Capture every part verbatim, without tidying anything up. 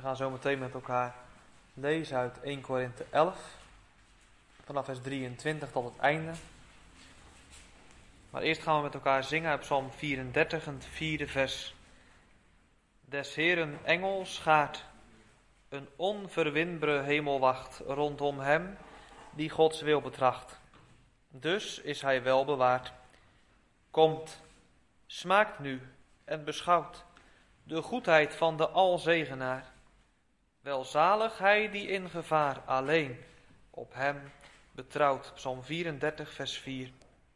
gaan zo meteen met elkaar lezen uit Eerste Korinthe elf, vanaf vers drieëntwintig tot het einde. Maar eerst gaan we met elkaar zingen uit Psalm vierendertig, het vierde vers. Des Heeren engel schaart, een onverwinbare hemelwacht rondom hem die Gods wil betracht. Dus is hij wel bewaard. Komt, smaakt nu en beschouwt de goedheid van de Alzegenaar. Welzalig hij die in gevaar alleen op hem betrouwt. Psalm vierendertig, vers vier.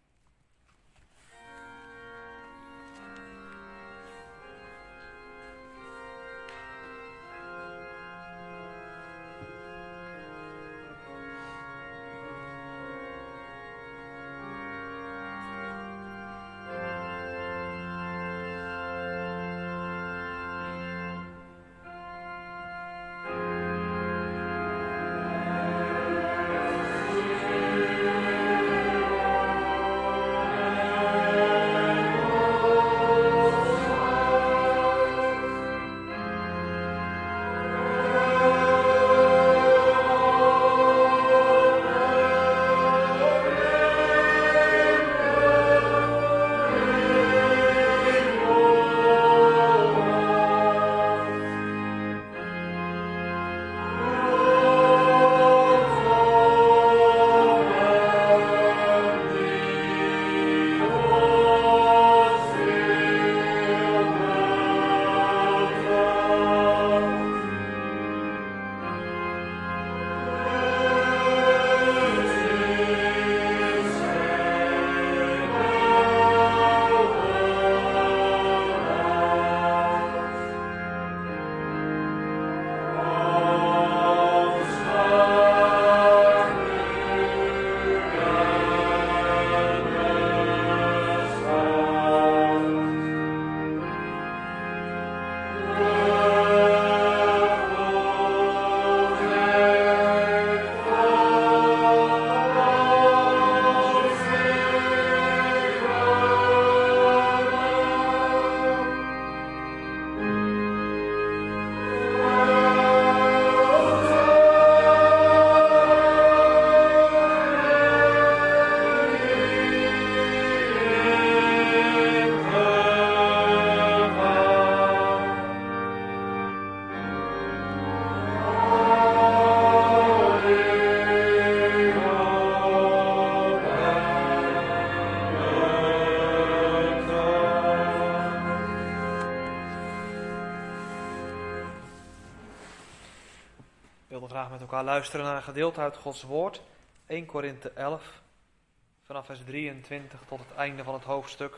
Luisteren naar een gedeelte uit Gods woord, Eerste Korinthe elf, vanaf vers drieëntwintig tot het einde van het hoofdstuk.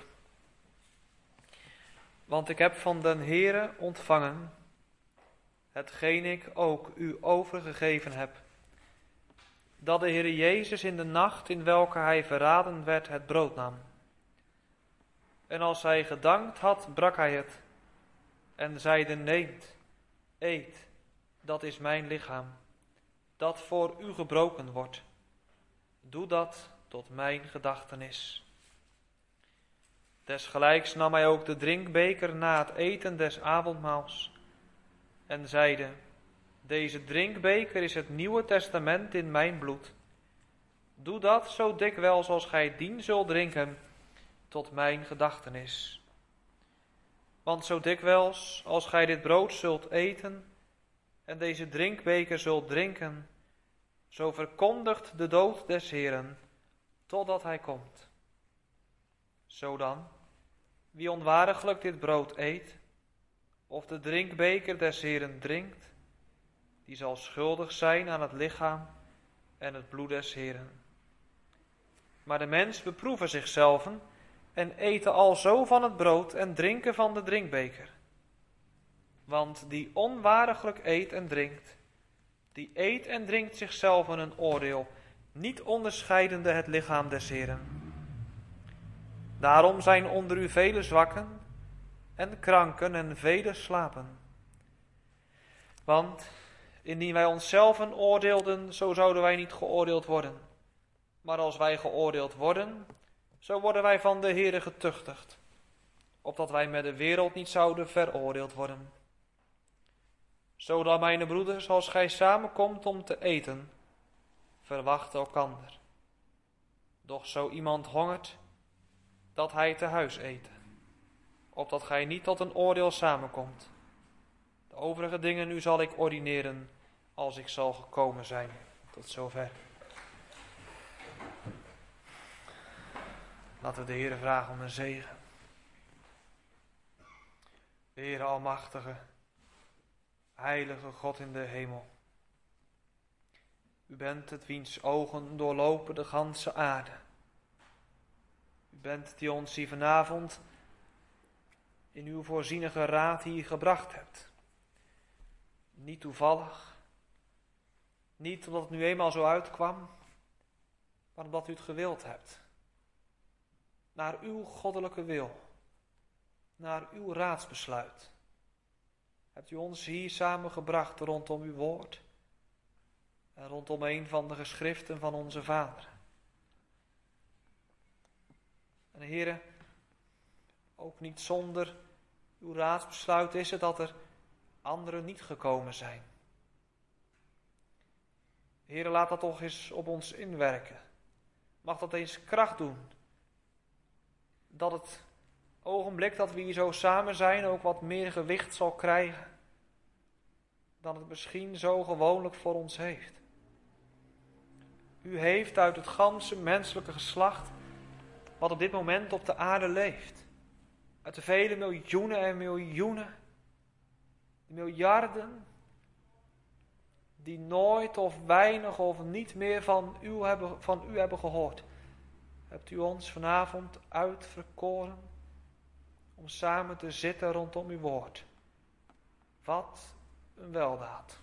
Want ik heb van den Heere ontvangen, hetgeen ik ook u overgegeven heb, dat de Heere Jezus in de nacht in welke hij verraden werd het brood nam. En als hij gedankt had, brak hij het en zeide: neemt, eet, dat is mijn lichaam, dat voor u gebroken wordt. Doe dat tot mijn gedachtenis. Desgelijks nam hij ook de drinkbeker na het eten des avondmaals en zeide: deze drinkbeker is het Nieuwe Testament in mijn bloed. Doe dat zo dikwijls als gij dien zult drinken, tot mijn gedachtenis. Want zo dikwijls als gij dit brood zult eten en deze drinkbeker zult drinken, zo verkondigt de dood des Heeren, totdat hij komt. Zodan, wie onwaardiglijk dit brood eet, of de drinkbeker des Heeren drinkt, die zal schuldig zijn aan het lichaam en het bloed des Heeren. Maar de mens beproeven zichzelf en eten alzo van het brood en drinken van de drinkbeker. Want die onwaardiglijk eet en drinkt, die eet en drinkt zichzelf een oordeel, niet onderscheidende het lichaam des Heeren. Daarom zijn onder u vele zwakken en kranken en vele slapen. Want indien wij onszelf oordeelden, zo zouden wij niet geoordeeld worden. Maar als wij geoordeeld worden, zo worden wij van de Heere getuchtigd, opdat wij met de wereld niet zouden veroordeeld worden. Zodat mijn broeders, als gij samenkomt om te eten, verwacht elkander. Doch zo iemand hongert, dat hij te huis eten, opdat gij niet tot een oordeel samenkomt. De overige dingen nu zal ik ordineren, als ik zal gekomen zijn. Tot zover. Laten we de Heere vragen om een zegen. De Heere Almachtige, Heilige God in de hemel. U bent het wiens ogen doorlopen de ganse aarde. U bent het die ons hier vanavond in uw voorzienige raad hier gebracht hebt. Niet toevallig, niet omdat het nu eenmaal zo uitkwam, maar omdat u het gewild hebt. Naar uw goddelijke wil, naar uw raadsbesluit, hebt u ons hier samengebracht rondom uw woord en rondom een van de geschriften van onze Vader. En Heere, ook niet zonder uw raadsbesluit is het dat er anderen niet gekomen zijn. Heere, laat dat toch eens op ons inwerken. Mag dat eens kracht doen. Dat het ogenblik dat we hier zo samen zijn ook wat meer gewicht zal krijgen dan het misschien zo gewoonlijk voor ons heeft. U heeft uit het ganse menselijke geslacht wat op dit moment op de aarde leeft, uit de vele miljoenen en miljoenen, de miljarden, die nooit of weinig of niet meer van u hebben, van u hebben gehoord, hebt u ons vanavond uitverkoren om samen te zitten rondom uw woord. Wat een weldaad.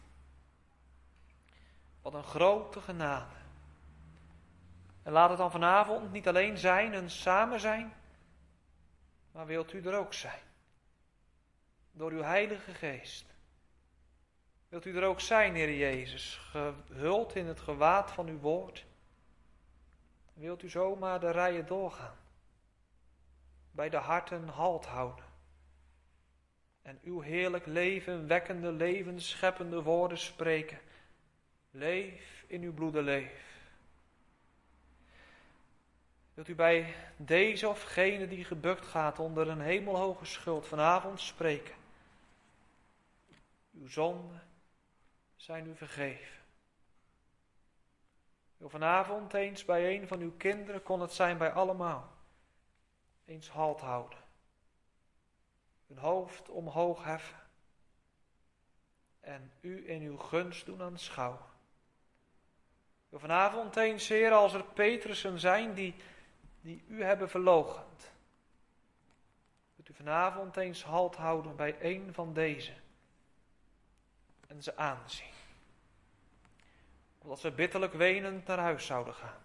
Wat een grote genade. En laat het dan vanavond niet alleen zijn, een samen zijn, maar wilt u er ook zijn. Door uw Heilige Geest. Wilt u er ook zijn, Heer Jezus, gehuld in het gewaad van uw woord. Wilt u zomaar de rijen doorgaan. Bij de harten halt houden. En uw heerlijk leven wekkende, levensscheppende woorden spreken. Leef in uw bloede leef. Wilt u bij deze of gene die gebukt gaat onder een hemelhoge schuld vanavond spreken. Uw zonden zijn u vergeven. Wil vanavond eens bij een van uw kinderen, kon het zijn bij allemaal, eens halt houden. Hun hoofd omhoog heffen. En u in uw gunst doen aanschouwen. Wil vanavond eens, Heer, als er Petrussen zijn die, die u hebben verloochend. Wilt u vanavond eens halt houden bij een van deze. En ze aanzien. Omdat ze bitterlijk wenend naar huis zouden gaan.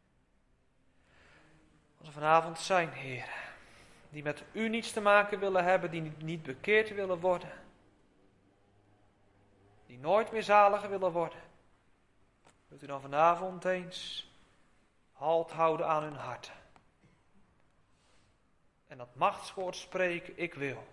Als er vanavond zijn, Heer, die met u niets te maken willen hebben, die niet bekeerd willen worden. Die nooit meer zalig willen worden. Wilt u dan vanavond eens halt houden aan hun hart. En dat machtswoord spreken, ik wil.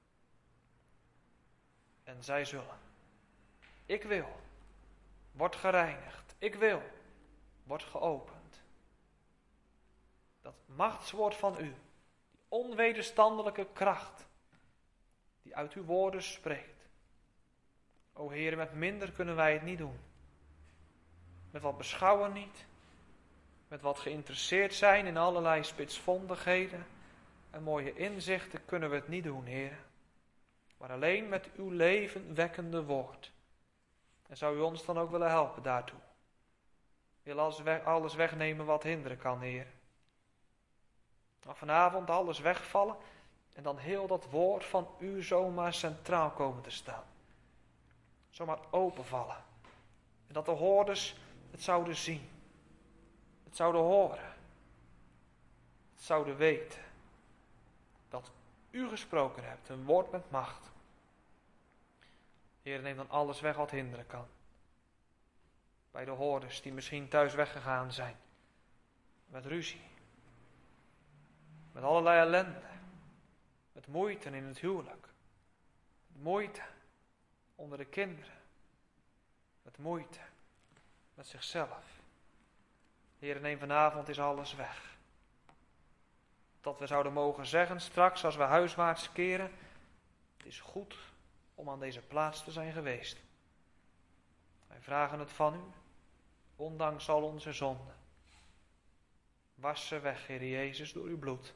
En zij zullen. Ik wil. Wordt gereinigd. Ik wil. Wordt geopend. Dat machtswoord van u. Die onwederstandelijke kracht. Die uit uw woorden spreekt. O Heer, met minder kunnen wij het niet doen. Met wat beschouwen niet. Met wat geïnteresseerd zijn in allerlei spitsvondigheden en mooie inzichten kunnen we het niet doen, Heer. Maar alleen met uw levenwekkende woord. En zou u ons dan ook willen helpen daartoe? Wil alles wegnemen wat hinderen kan, Heer. Maar vanavond alles wegvallen en dan heel dat woord van u zomaar centraal komen te staan. Zomaar openvallen. En dat de hoorders het zouden zien. Het zouden horen. Het zouden weten. Dat u gesproken hebt, een woord met macht. Heer, neem dan alles weg wat hinderen kan. Bij de hoorders die misschien thuis weggegaan zijn. Met ruzie. Met allerlei ellende. Met moeite in het huwelijk. Met moeite onder de kinderen. Met moeite. Met zichzelf. Heer, neem vanavond is alles weg. Dat we zouden mogen zeggen straks als we huiswaarts keren. Het is goed om aan deze plaats te zijn geweest. Wij vragen het van u. Ondanks al onze zonden. Was ze weg, Heer Jezus, door uw bloed.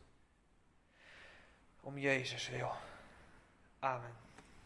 Om Jezus wil. Amen.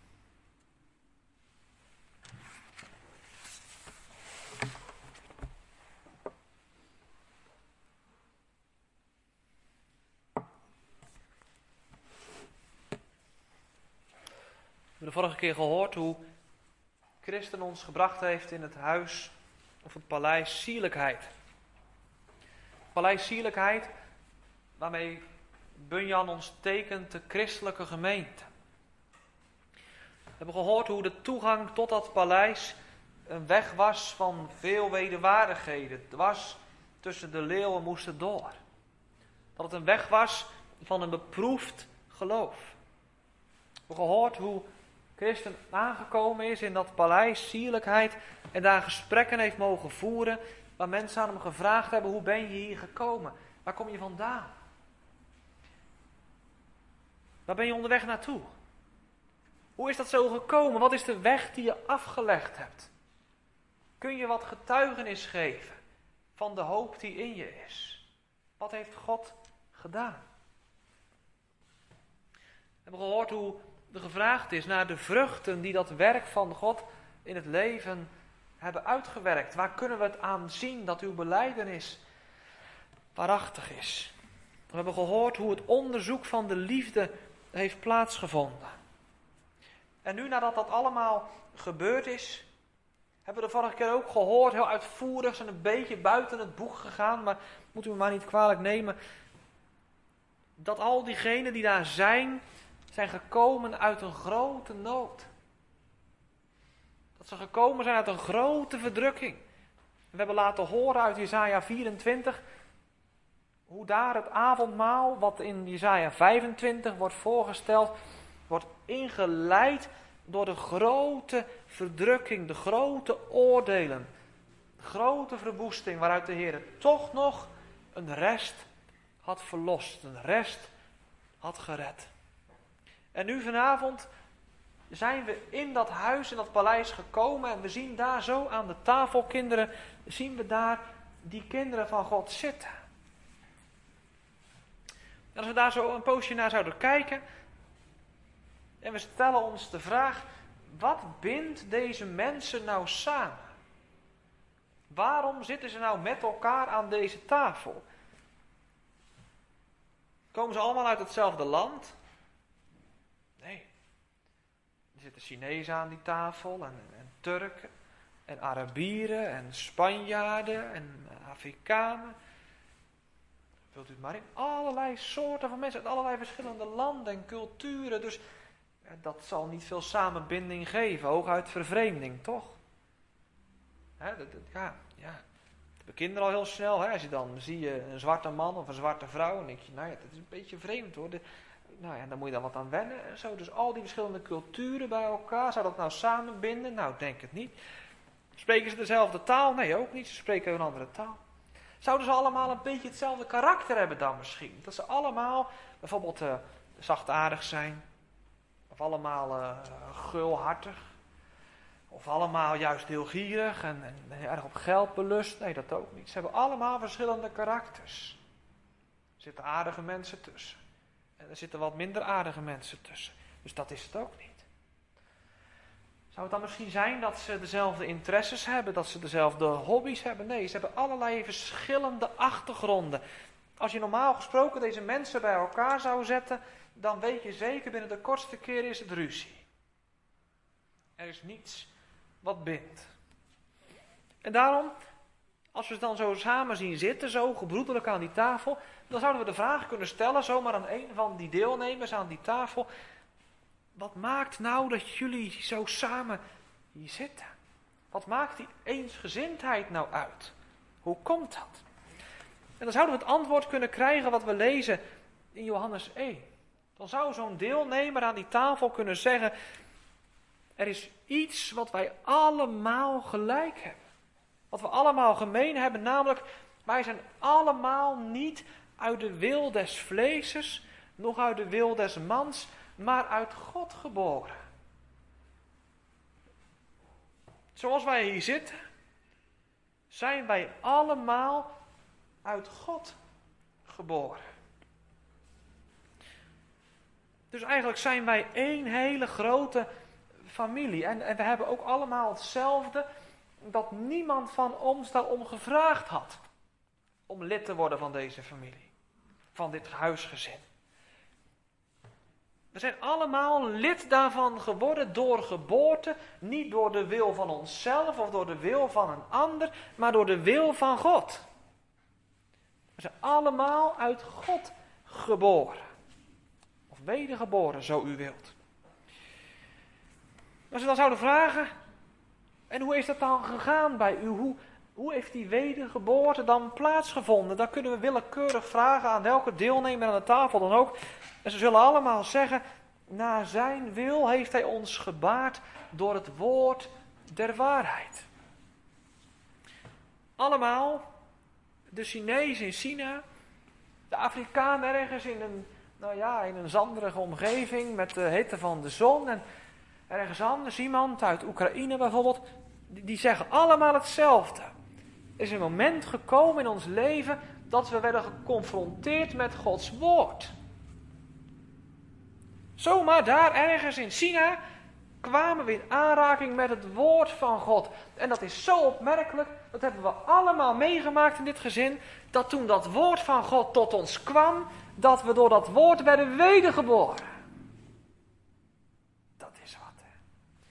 We hebben de vorige keer gehoord hoe Christen ons gebracht heeft in het huis of het paleis sierlijkheid. Paleis sierlijkheid waarmee Bunyan ons tekent de christelijke gemeente. We hebben gehoord hoe de toegang tot dat paleis een weg was van veel wederwaardigheden. Het was tussen de leeuwen moesten door. Dat het een weg was van een beproefd geloof. We hebben gehoord hoe Christen aangekomen is in dat paleis sierlijkheid en daar gesprekken heeft mogen voeren waar mensen aan hem gevraagd hebben: hoe ben je hier gekomen? Waar kom je vandaan? Waar ben je onderweg naartoe? Hoe is dat zo gekomen? Wat is de weg die je afgelegd hebt? Kun je wat getuigenis geven van de hoop die in je is? Wat heeft God gedaan? We hebben gehoord hoe er gevraagd is naar de vruchten die dat werk van God in het leven hebben uitgewerkt. Waar kunnen we het aan zien dat uw belijdenis waarachtig is? We hebben gehoord hoe het onderzoek van de liefde heeft plaatsgevonden. En nu, nadat dat allemaal gebeurd is, hebben we de vorige keer ook gehoord, heel uitvoerig, zijn een beetje buiten het boek gegaan, maar moet u me maar niet kwalijk nemen, dat al diegenen die daar zijn, zijn gekomen uit een grote nood. Dat ze gekomen zijn uit een grote verdrukking. We hebben laten horen uit Jesaja vierentwintig, hoe daar het avondmaal, wat in Jesaja vijfentwintig wordt voorgesteld, wordt ingeleid door de grote verdrukking, de grote oordelen, de grote verwoesting waaruit de Heer toch nog een rest had verlost, een rest had gered. En nu vanavond zijn we in dat huis, in dat paleis gekomen en we zien daar zo aan de tafel, kinderen, zien we daar die kinderen van God zitten. En als we daar zo een poosje naar zouden kijken en we stellen ons de vraag: wat bindt deze mensen nou samen? Waarom zitten ze nou met elkaar aan deze tafel? Komen ze allemaal uit hetzelfde land? Nee. Er zitten Chinezen aan die tafel en, en Turken en Arabieren en Spanjaarden en Afrikanen. Vult u het maar in. Allerlei soorten van mensen uit allerlei verschillende landen en culturen. Dus ja, dat zal niet veel samenbinding geven. Hooguit vervreemding, toch? Hè, dat, dat, ja, ja. We kinderen al heel snel. Hè? Als je dan zie je een zwarte man of een zwarte vrouw. Dan denk je, nou ja, dat is een beetje vreemd hoor. De, nou ja, dan moet je dan wat aan wennen en zo. Dus al die verschillende culturen bij elkaar. Zou dat nou samenbinden? Nou, denk het niet. Spreken ze dezelfde taal? Nee, ook niet. Ze spreken een andere taal. Zouden ze allemaal een beetje hetzelfde karakter hebben dan misschien? Dat ze allemaal bijvoorbeeld uh, zachtaardig zijn. Of allemaal uh, gulhartig. Of allemaal juist heel gierig en, en, en erg op geld belust. Nee, dat ook niet. Ze hebben allemaal verschillende karakters. Er zitten aardige mensen tussen. En er zitten wat minder aardige mensen tussen. Dus dat is het ook niet. Zou het dan misschien zijn dat ze dezelfde interesses hebben, dat ze dezelfde hobby's hebben? Nee, ze hebben allerlei verschillende achtergronden. Als je normaal gesproken deze mensen bij elkaar zou zetten, dan weet je zeker binnen de kortste keer is het ruzie. Er is niets wat bindt. En daarom, als we ze dan zo samen zien zitten, zo gebroedelijk aan die tafel, dan zouden we de vraag kunnen stellen, zomaar aan een van die deelnemers aan die tafel: wat maakt nou dat jullie zo samen hier zitten? Wat maakt die eensgezindheid nou uit? Hoe komt dat? En dan zouden we het antwoord kunnen krijgen wat we lezen in Johannes één. Dan zou zo'n deelnemer aan die tafel kunnen zeggen: er is iets wat wij allemaal gelijk hebben. Wat we allemaal gemeen hebben, namelijk wij zijn allemaal niet uit de wil des vleeses, nog uit de wil des mans, maar uit God geboren. Zoals wij hier zitten, zijn wij allemaal uit God geboren. Dus eigenlijk zijn wij één hele grote familie. En, en we hebben ook allemaal hetzelfde, dat niemand van ons daarom gevraagd had. Om lid te worden van deze familie. Van dit huisgezin. We zijn allemaal lid daarvan geworden door geboorte. Niet door de wil van onszelf of door de wil van een ander. Maar door de wil van God. We zijn allemaal uit God geboren. Of wedergeboren, zo u wilt. Als we dan zouden vragen, en hoe is dat dan gegaan bij u? Hoe, hoe heeft die wedergeboorte dan plaatsgevonden? Dan kunnen we willekeurig vragen aan welke deelnemer aan de tafel dan ook. En ze zullen allemaal zeggen, naar zijn wil heeft hij ons gebaard door het woord der waarheid. Allemaal, de Chinees in China, de Afrikaan ergens in een, nou ja, in een zanderige omgeving met de hitte van de zon en ergens anders, iemand uit Oekraïne bijvoorbeeld, die, die zeggen allemaal hetzelfde. Er is een moment gekomen in ons leven dat we werden geconfronteerd met Gods woord. Zomaar daar ergens in China kwamen we in aanraking met het woord van God. En dat is zo opmerkelijk, dat hebben we allemaal meegemaakt in dit gezin, dat toen dat woord van God tot ons kwam, dat we door dat woord werden wedergeboren. Dat is wat, hè.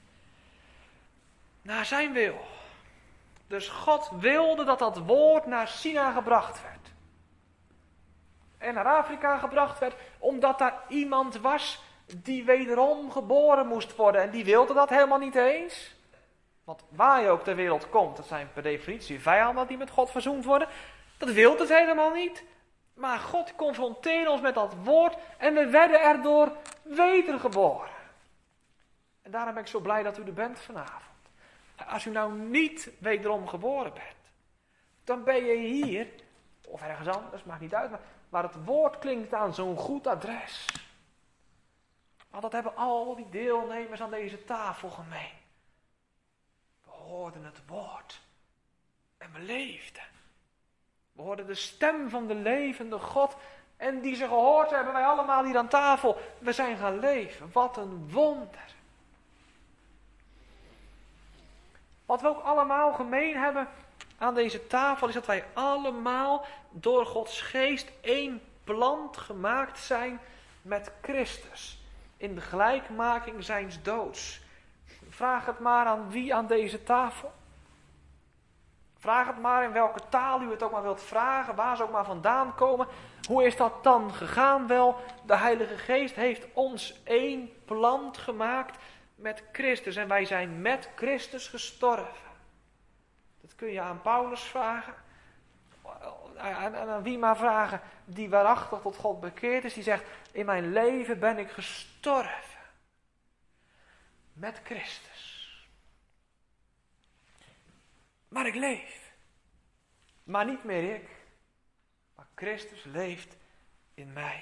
Naar zijn wil. Dus God wilde dat dat woord naar China gebracht werd. En naar Afrika gebracht werd, omdat daar iemand was die wederom geboren moest worden. En die wilde dat helemaal niet eens. Want waar je ook ter wereld komt, dat zijn per definitie vijanden die met God verzoend worden. Dat wilde het helemaal niet. Maar God confronteerde ons met dat woord en we werden erdoor wedergeboren. En daarom ben ik zo blij dat u er bent vanavond. Als u nou niet wederom geboren bent, dan ben je hier, of ergens anders, maakt niet uit, maar waar het woord klinkt aan zo'n goed adres. Want dat hebben al die deelnemers aan deze tafel gemeen. We hoorden het woord en we leefden. We hoorden de stem van de levende God en die ze gehoord hebben, wij allemaal hier aan tafel. We zijn gaan leven. Wat een wonder. Wat we ook allemaal gemeen hebben aan deze tafel is dat wij allemaal door Gods geest één plant gemaakt zijn met Christus. In de gelijkmaking zijns doods. Vraag het maar aan wie aan deze tafel. Vraag het maar in welke taal u het ook maar wilt vragen, waar ze ook maar vandaan komen. Hoe is dat dan gegaan? Wel, de Heilige Geest heeft ons één plant gemaakt met Christus. En wij zijn met Christus gestorven. Dat kun je aan Paulus vragen. En aan wie maar vragen die waarachtig tot God bekeerd is. Die zegt, in mijn leven ben ik gestorven. Met Christus. Maar ik leef. Maar niet meer ik. Maar Christus leeft in mij.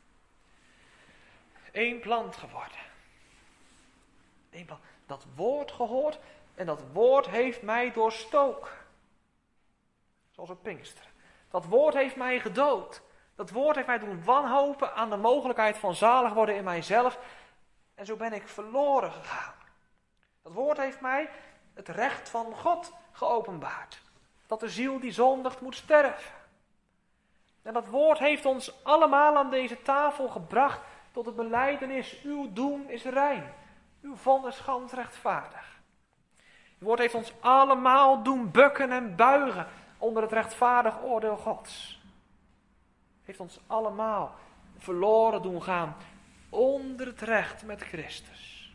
Eén plant geworden. Eén plant. Dat woord gehoord. En dat woord heeft mij doorstoken. Zoals op Pinksteren. Dat woord heeft mij gedood. Dat woord heeft mij doen wanhopen aan de mogelijkheid van zalig worden in mijzelf. En zo ben ik verloren gegaan. Dat woord heeft mij het recht van God geopenbaard. Dat de ziel die zondigt moet sterven. En dat woord heeft ons allemaal aan deze tafel gebracht tot het belijdenis. Uw doen is rein. Uw vonnis gansch rechtvaardig. Het woord heeft ons allemaal doen bukken en buigen onder het rechtvaardig oordeel Gods. Het heeft ons allemaal verloren doen gaan onder het recht met Christus.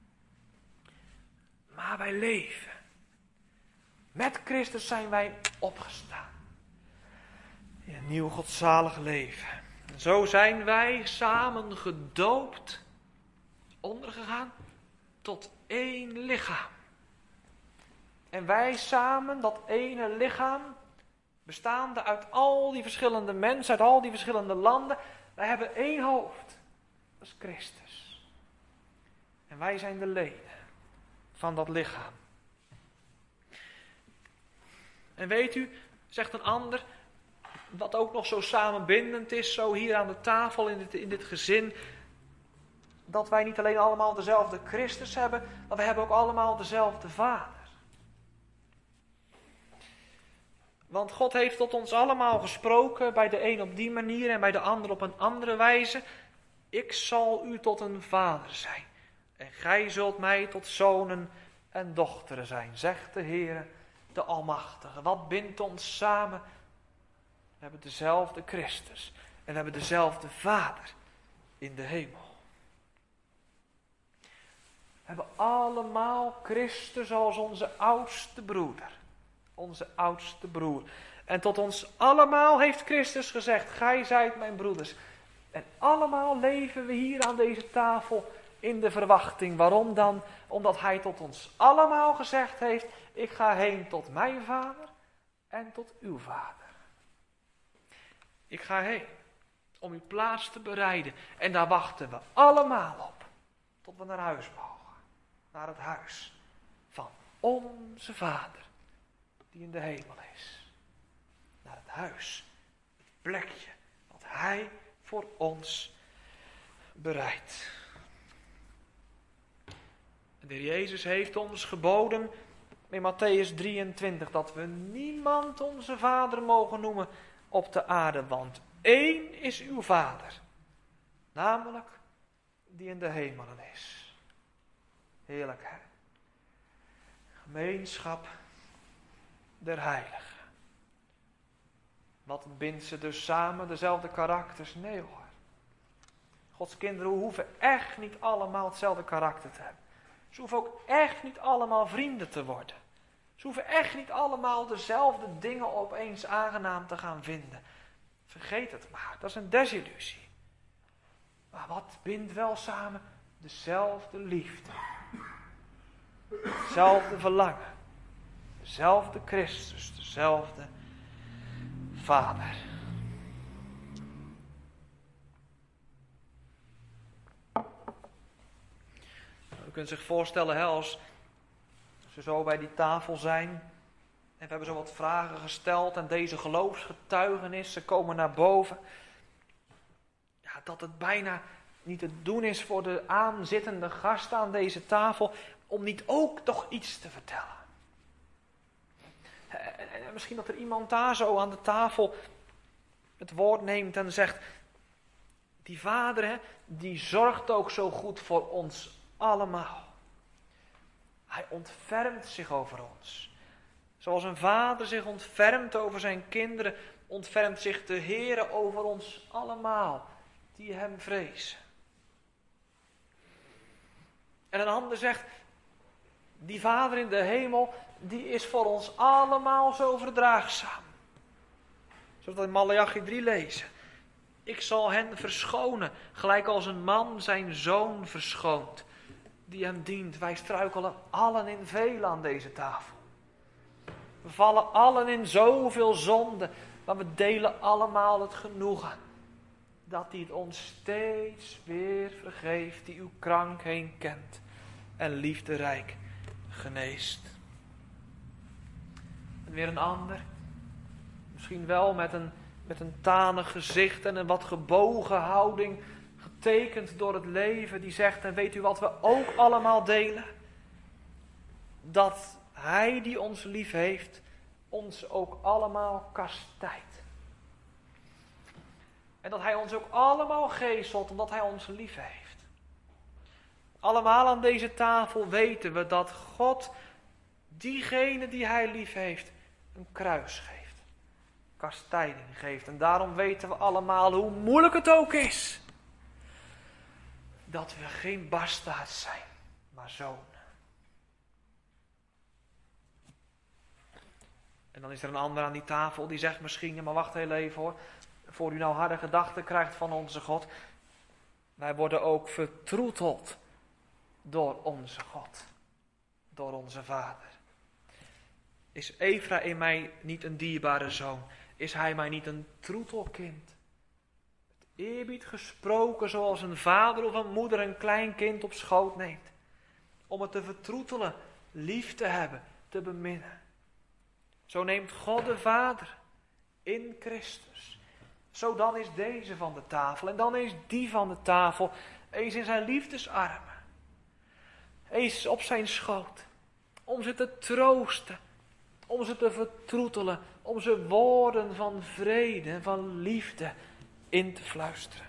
Maar wij leven. Met Christus zijn wij opgestaan. In een nieuw godzalig leven. En zo zijn wij samen gedoopt, ondergegaan, tot één lichaam. En wij samen, dat ene lichaam, bestaande uit al die verschillende mensen, uit al die verschillende landen, wij hebben één hoofd. Dat is Christus. En wij zijn de leden van dat lichaam. En weet u, zegt een ander, wat ook nog zo samenbindend is, zo hier aan de tafel in dit, in dit gezin, dat wij niet alleen allemaal dezelfde Christus hebben, maar we hebben ook allemaal dezelfde Vader. Want God heeft tot ons allemaal gesproken, bij de een op die manier en bij de ander op een andere wijze. Ik zal u tot een vader zijn en gij zult mij tot zonen en dochteren zijn, zegt de Heer, de Almachtige. Wat bindt ons samen? We hebben dezelfde Christus en we hebben dezelfde Vader in de hemel. We hebben allemaal Christus als onze oudste broeder. Onze oudste broer. En tot ons allemaal heeft Christus gezegd, gij zijt mijn broeders. En allemaal leven we hier aan deze tafel in de verwachting. Waarom dan? Omdat hij tot ons allemaal gezegd heeft, ik ga heen tot mijn vader en tot uw vader. Ik ga heen om uw plaats te bereiden. En daar wachten we allemaal op. Tot we naar huis mogen. Naar het huis van onze Vader die in de hemel is. Naar het huis, het plekje wat hij voor ons bereidt. En de Heer Jezus heeft ons geboden in Matthäus drieëntwintig dat we niemand onze Vader mogen noemen op de aarde, want één is uw Vader, namelijk die in de hemelen is. Heerlijk, hè? Gemeenschap der heiligen. Wat bindt ze dus samen? Dezelfde karakters? Nee hoor. Gods kinderen hoeven echt niet allemaal hetzelfde karakter te hebben. Ze hoeven ook echt niet allemaal vrienden te worden. Ze hoeven echt niet allemaal dezelfde dingen opeens aangenaam te gaan vinden. Vergeet het maar, dat is een desillusie. Maar wat bindt wel samen? Dezelfde liefde. Hetzelfde verlangen. Dezelfde Christus, dezelfde Vader. U kunt zich voorstellen, hè, als we zo bij die tafel zijn en we hebben zo wat vragen gesteld en deze geloofsgetuigenissen komen naar boven. Ja, dat het bijna niet te doen is voor de aanzittende gasten aan deze tafel om niet ook toch iets te vertellen. En misschien dat er iemand daar zo aan de tafel het woord neemt en zegt, die Vader, hè, die zorgt ook zo goed voor ons allemaal. Hij ontfermt zich over ons. Zoals een vader zich ontfermt over zijn kinderen, ontfermt zich de Heere over ons allemaal, die hem vrezen. En een ander zegt, die Vader in de hemel, die is voor ons allemaal zo verdraagzaam. Zoals we in Maleachi drie lezen. Ik zal hen verschonen, gelijk als een man zijn zoon verschoont, die hem dient. Wij struikelen allen in veel aan deze tafel. We vallen allen in zoveel zonde, maar we delen allemaal het genoegen dat hij het ons steeds weer vergeeft, die uw krankheid kent en liefderijk geneest. En weer een ander, misschien wel met een, met een tanig gezicht en een wat gebogen houding, getekend door het leven, die zegt, en weet u wat we ook allemaal delen? Dat hij die ons lief heeft, ons ook allemaal kastijdt. En dat hij ons ook allemaal geestelt, omdat hij ons lief heeft. Allemaal aan deze tafel weten we dat God diegene die hij lief heeft, een kruis geeft. Kastijding geeft. En daarom weten we allemaal, hoe moeilijk het ook is, dat we geen bastaard zijn, maar zonen. En dan is er een ander aan die tafel die zegt misschien, ja, maar wacht heel even hoor, voor u nou harde gedachten krijgt van onze God. Wij worden ook vertroeteld door onze God, door onze Vader. Is Efraïm mij niet een dierbare zoon? Is hij mij niet een troetelkind? Met eerbied gesproken zoals een vader of een moeder een klein kind op schoot neemt. Om het te vertroetelen, lief te hebben, te beminnen. Zo neemt God de Vader in Christus. Zo dan is deze van de tafel en dan is die van de tafel. Eens in zijn liefdesarmen. Eens op zijn schoot. Om ze te troosten. Om ze te vertroetelen. Om ze woorden van vrede en van liefde in te fluisteren.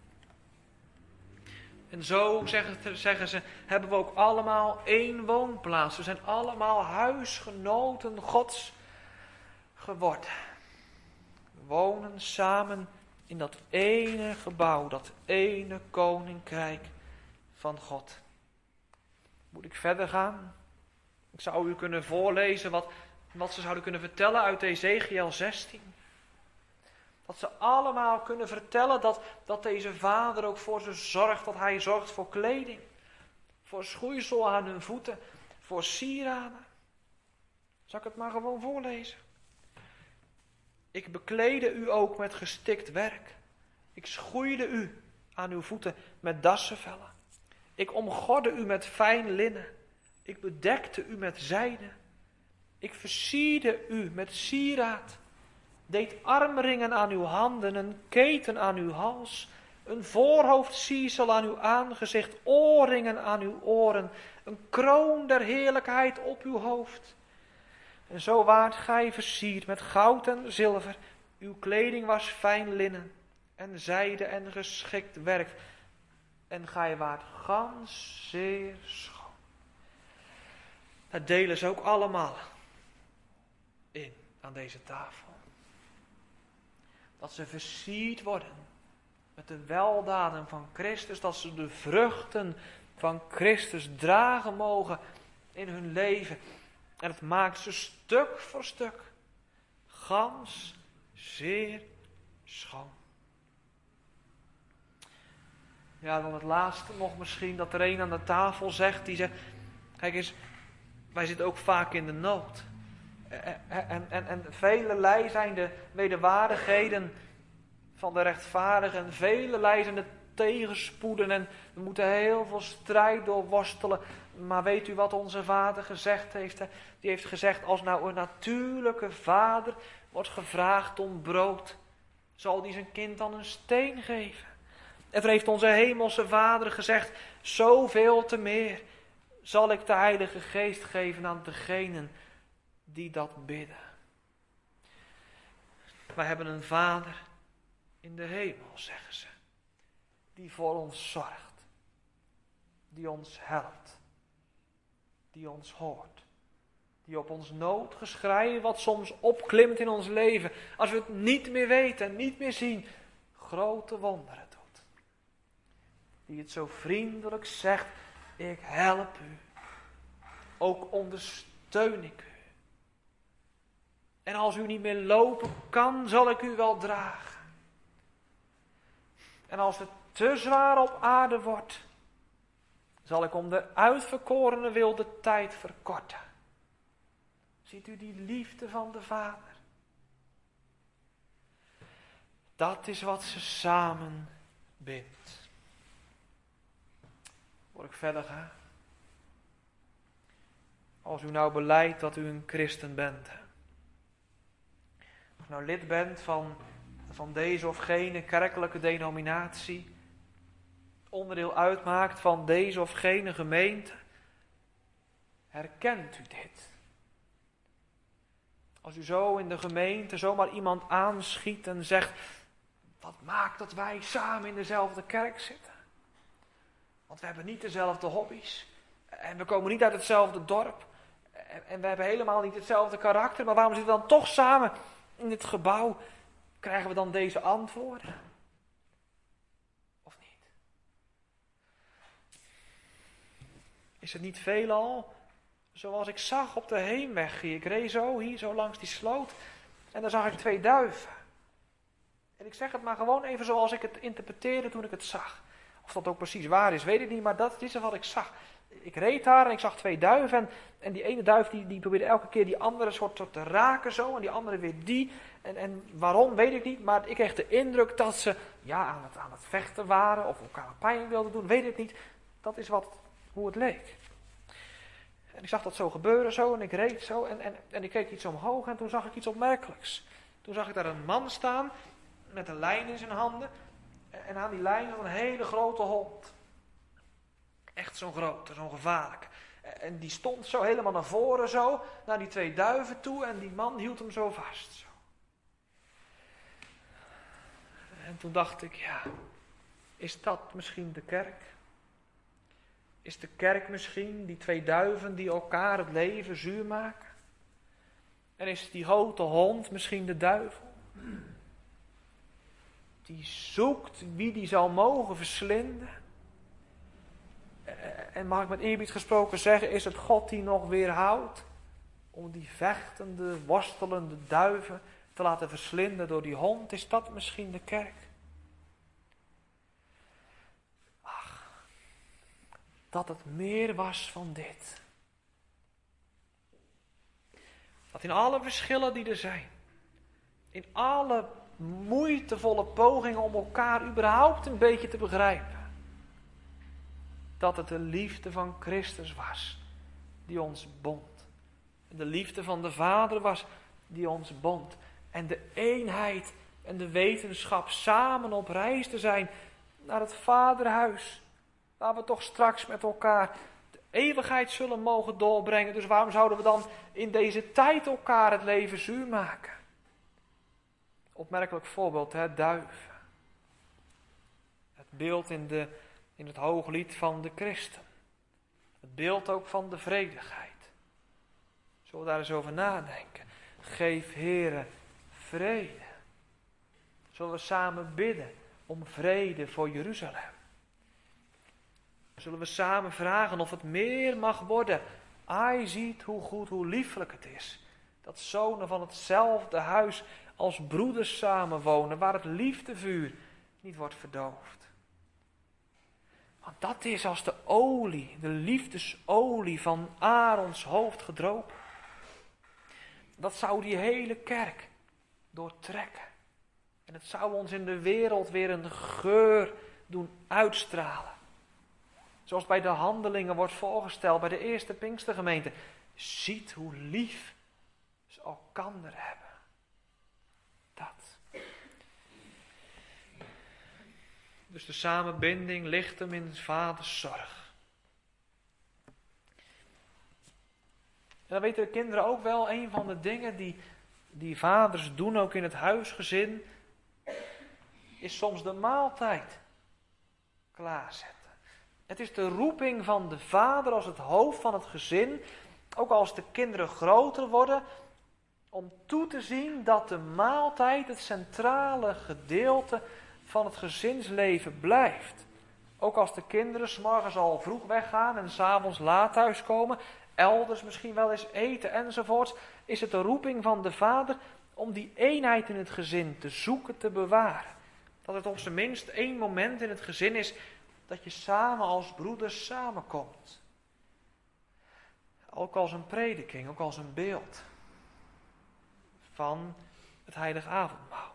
En zo, zeggen, zeggen ze, hebben we ook allemaal één woonplaats. We zijn allemaal huisgenoten Gods geworden. We wonen samen in dat ene gebouw, dat ene koninkrijk van God. Moet ik verder gaan? Ik zou u kunnen voorlezen wat, wat ze zouden kunnen vertellen uit Ezechiël zestien. Dat ze allemaal kunnen vertellen dat, dat deze vader ook voor ze zorgt. Dat hij zorgt voor kleding. Voor schoeisel aan hun voeten. Voor sieraden. Zal ik het maar gewoon voorlezen? Ik bekleedde u ook met gestikt werk. Ik schoeide u aan uw voeten met dassenvellen. Ik omgordde u met fijn linnen. Ik bedekte u met zijde. Ik versierde u met sieraad. Deed armringen aan uw handen, een keten aan uw hals, een voorhoofdsiersel aan uw aangezicht, oorringen aan uw oren, een kroon der heerlijkheid op uw hoofd. En zo waart gij versierd met goud en zilver, uw kleding was fijn linnen en zijde en geschikt werk, en gij waart gans zeer schoon. Dat delen ze ook allemaal in aan deze tafel. Dat ze versierd worden met de weldaden van Christus. Dat ze de vruchten van Christus dragen mogen in hun leven. En het maakt ze stuk voor stuk gans zeer schoon. Ja, dan het laatste nog misschien dat er een aan de tafel zegt. Die zegt, kijk eens, wij zitten ook vaak in de nood. En, en, en, en velelei zijn de wederwaardigheden van de rechtvaardigen. En velelei zijn de tegenspoeden. En we moeten heel veel strijd doorworstelen. Maar weet u wat onze vader gezegd heeft? Die heeft gezegd, als nou een natuurlijke vader wordt gevraagd om brood, zal die zijn kind dan een steen geven? En toen heeft onze hemelse vader gezegd, zoveel te meer zal ik de Heilige Geest geven aan degenen die dat bidden. Wij hebben een Vader in de hemel, zeggen ze, die voor ons zorgt, die ons helpt, die ons hoort, die op ons noodgeschrei, wat soms opklimt in ons leven, als we het niet meer weten en niet meer zien, grote wonderen doet. Die het zo vriendelijk zegt, ik help u, ook ondersteun ik u. En als u niet meer lopen kan, zal ik u wel dragen. En als het te zwaar op aarde wordt, zal ik om de uitverkorene wil de tijd verkorten. Ziet u die liefde van de Vader? Dat is wat ze samen bindt. Voor ik verder ga. Als u nou belijdt dat u een christen bent, of nou lid bent van, van deze of gene kerkelijke denominatie, onderdeel uitmaakt van deze of gene gemeente, herkent u dit? Als u zo in de gemeente zomaar iemand aanschiet en zegt, wat maakt dat wij samen in dezelfde kerk zitten? Want we hebben niet dezelfde hobby's en we komen niet uit hetzelfde dorp en, en we hebben helemaal niet hetzelfde karakter, maar waarom zitten we dan toch samen in dit gebouw? Krijgen we dan deze antwoorden? Of niet? Is het niet veelal zoals ik zag op de heenweg? Ik reed zo hier zo langs die sloot en daar zag ik twee duiven. En ik zeg het maar gewoon even zoals ik het interpreteerde toen ik het zag. Of dat ook precies waar is, weet ik niet, maar dat is wat ik zag. ik reed daar en ik zag twee duiven. En, en die ene duif die, die probeerde elke keer die andere soort, soort te raken zo. En die andere weer die. En, en waarom, weet ik niet. Maar ik kreeg de indruk dat ze ja, aan, het, aan het vechten waren. Of elkaar pijn wilden doen, weet ik niet. Dat is wat, hoe het leek. En ik zag dat zo gebeuren zo. En ik reed zo. En, en, en ik keek iets omhoog. En toen zag ik iets opmerkelijks. Toen zag ik daar een man staan. Met een lijn in zijn handen. En aan die lijn had een hele grote hond. Echt zo'n grote, zo'n gevaarlijk. En die stond zo helemaal naar voren zo, naar die twee duiven toe. En die man hield hem zo vast. Zo. En toen dacht ik, ja, is dat misschien de kerk? Is de kerk misschien die twee duiven die elkaar het leven zuur maken? En is die grote hond misschien de duivel? Die zoekt wie die zal mogen verslinden. En mag ik met eerbied gesproken zeggen, is het God die nog weerhoudt om die vechtende, worstelende duiven te laten verslinden door die hond? Is dat misschien de kerk? Ach, dat het meer was van dit. Dat in alle verschillen die er zijn, in alle moeitevolle pogingen om elkaar überhaupt een beetje te begrijpen, dat het de liefde van Christus was die ons bond. De liefde van de Vader was die ons bond. En de eenheid en de wetenschap samen op reis te zijn naar het Vaderhuis, waar we toch straks met elkaar de eeuwigheid zullen mogen doorbrengen. Dus waarom zouden we dan in deze tijd elkaar het leven zuur maken? Opmerkelijk voorbeeld, hè, duiven. Het beeld in, de, in het hooglied van de christen. Het beeld ook van de vredigheid. Zullen we daar eens over nadenken? Geef, Heere, vrede. Zullen we samen bidden om vrede voor Jeruzalem? Zullen we samen vragen of het meer mag worden? Ai ziet hoe goed, hoe lieflijk het is. Dat zonen van hetzelfde huis als broeders samenwonen, waar het liefdevuur niet wordt verdoofd. Want dat is als de olie, de liefdesolie van Aarons hoofd gedropen. Dat zou die hele kerk doortrekken. En het zou ons in de wereld weer een geur doen uitstralen. Zoals bij de handelingen wordt voorgesteld bij de eerste Pinkstergemeente. Ziet hoe lief ze elkander hebben. Dat. Dus de samenbinding ligt hem in vaders zorg. En dan weten de kinderen ook wel, een van de dingen die, die vaders doen ook in het huisgezin, is soms de maaltijd klaarzetten. Het is de roeping van de vader als het hoofd van het gezin, ook als de kinderen groter worden, om toe te zien dat de maaltijd het centrale gedeelte van het gezinsleven blijft. Ook als de kinderen 's morgens al vroeg weggaan en 's avonds laat thuiskomen, elders misschien wel eens eten enzovoorts, is het de roeping van de vader om die eenheid in het gezin te zoeken, te bewaren. Dat het op zijn minst één moment in het gezin is dat je samen als broeders samenkomt. Ook als een prediking, ook als een beeld van het heilige avondmaal.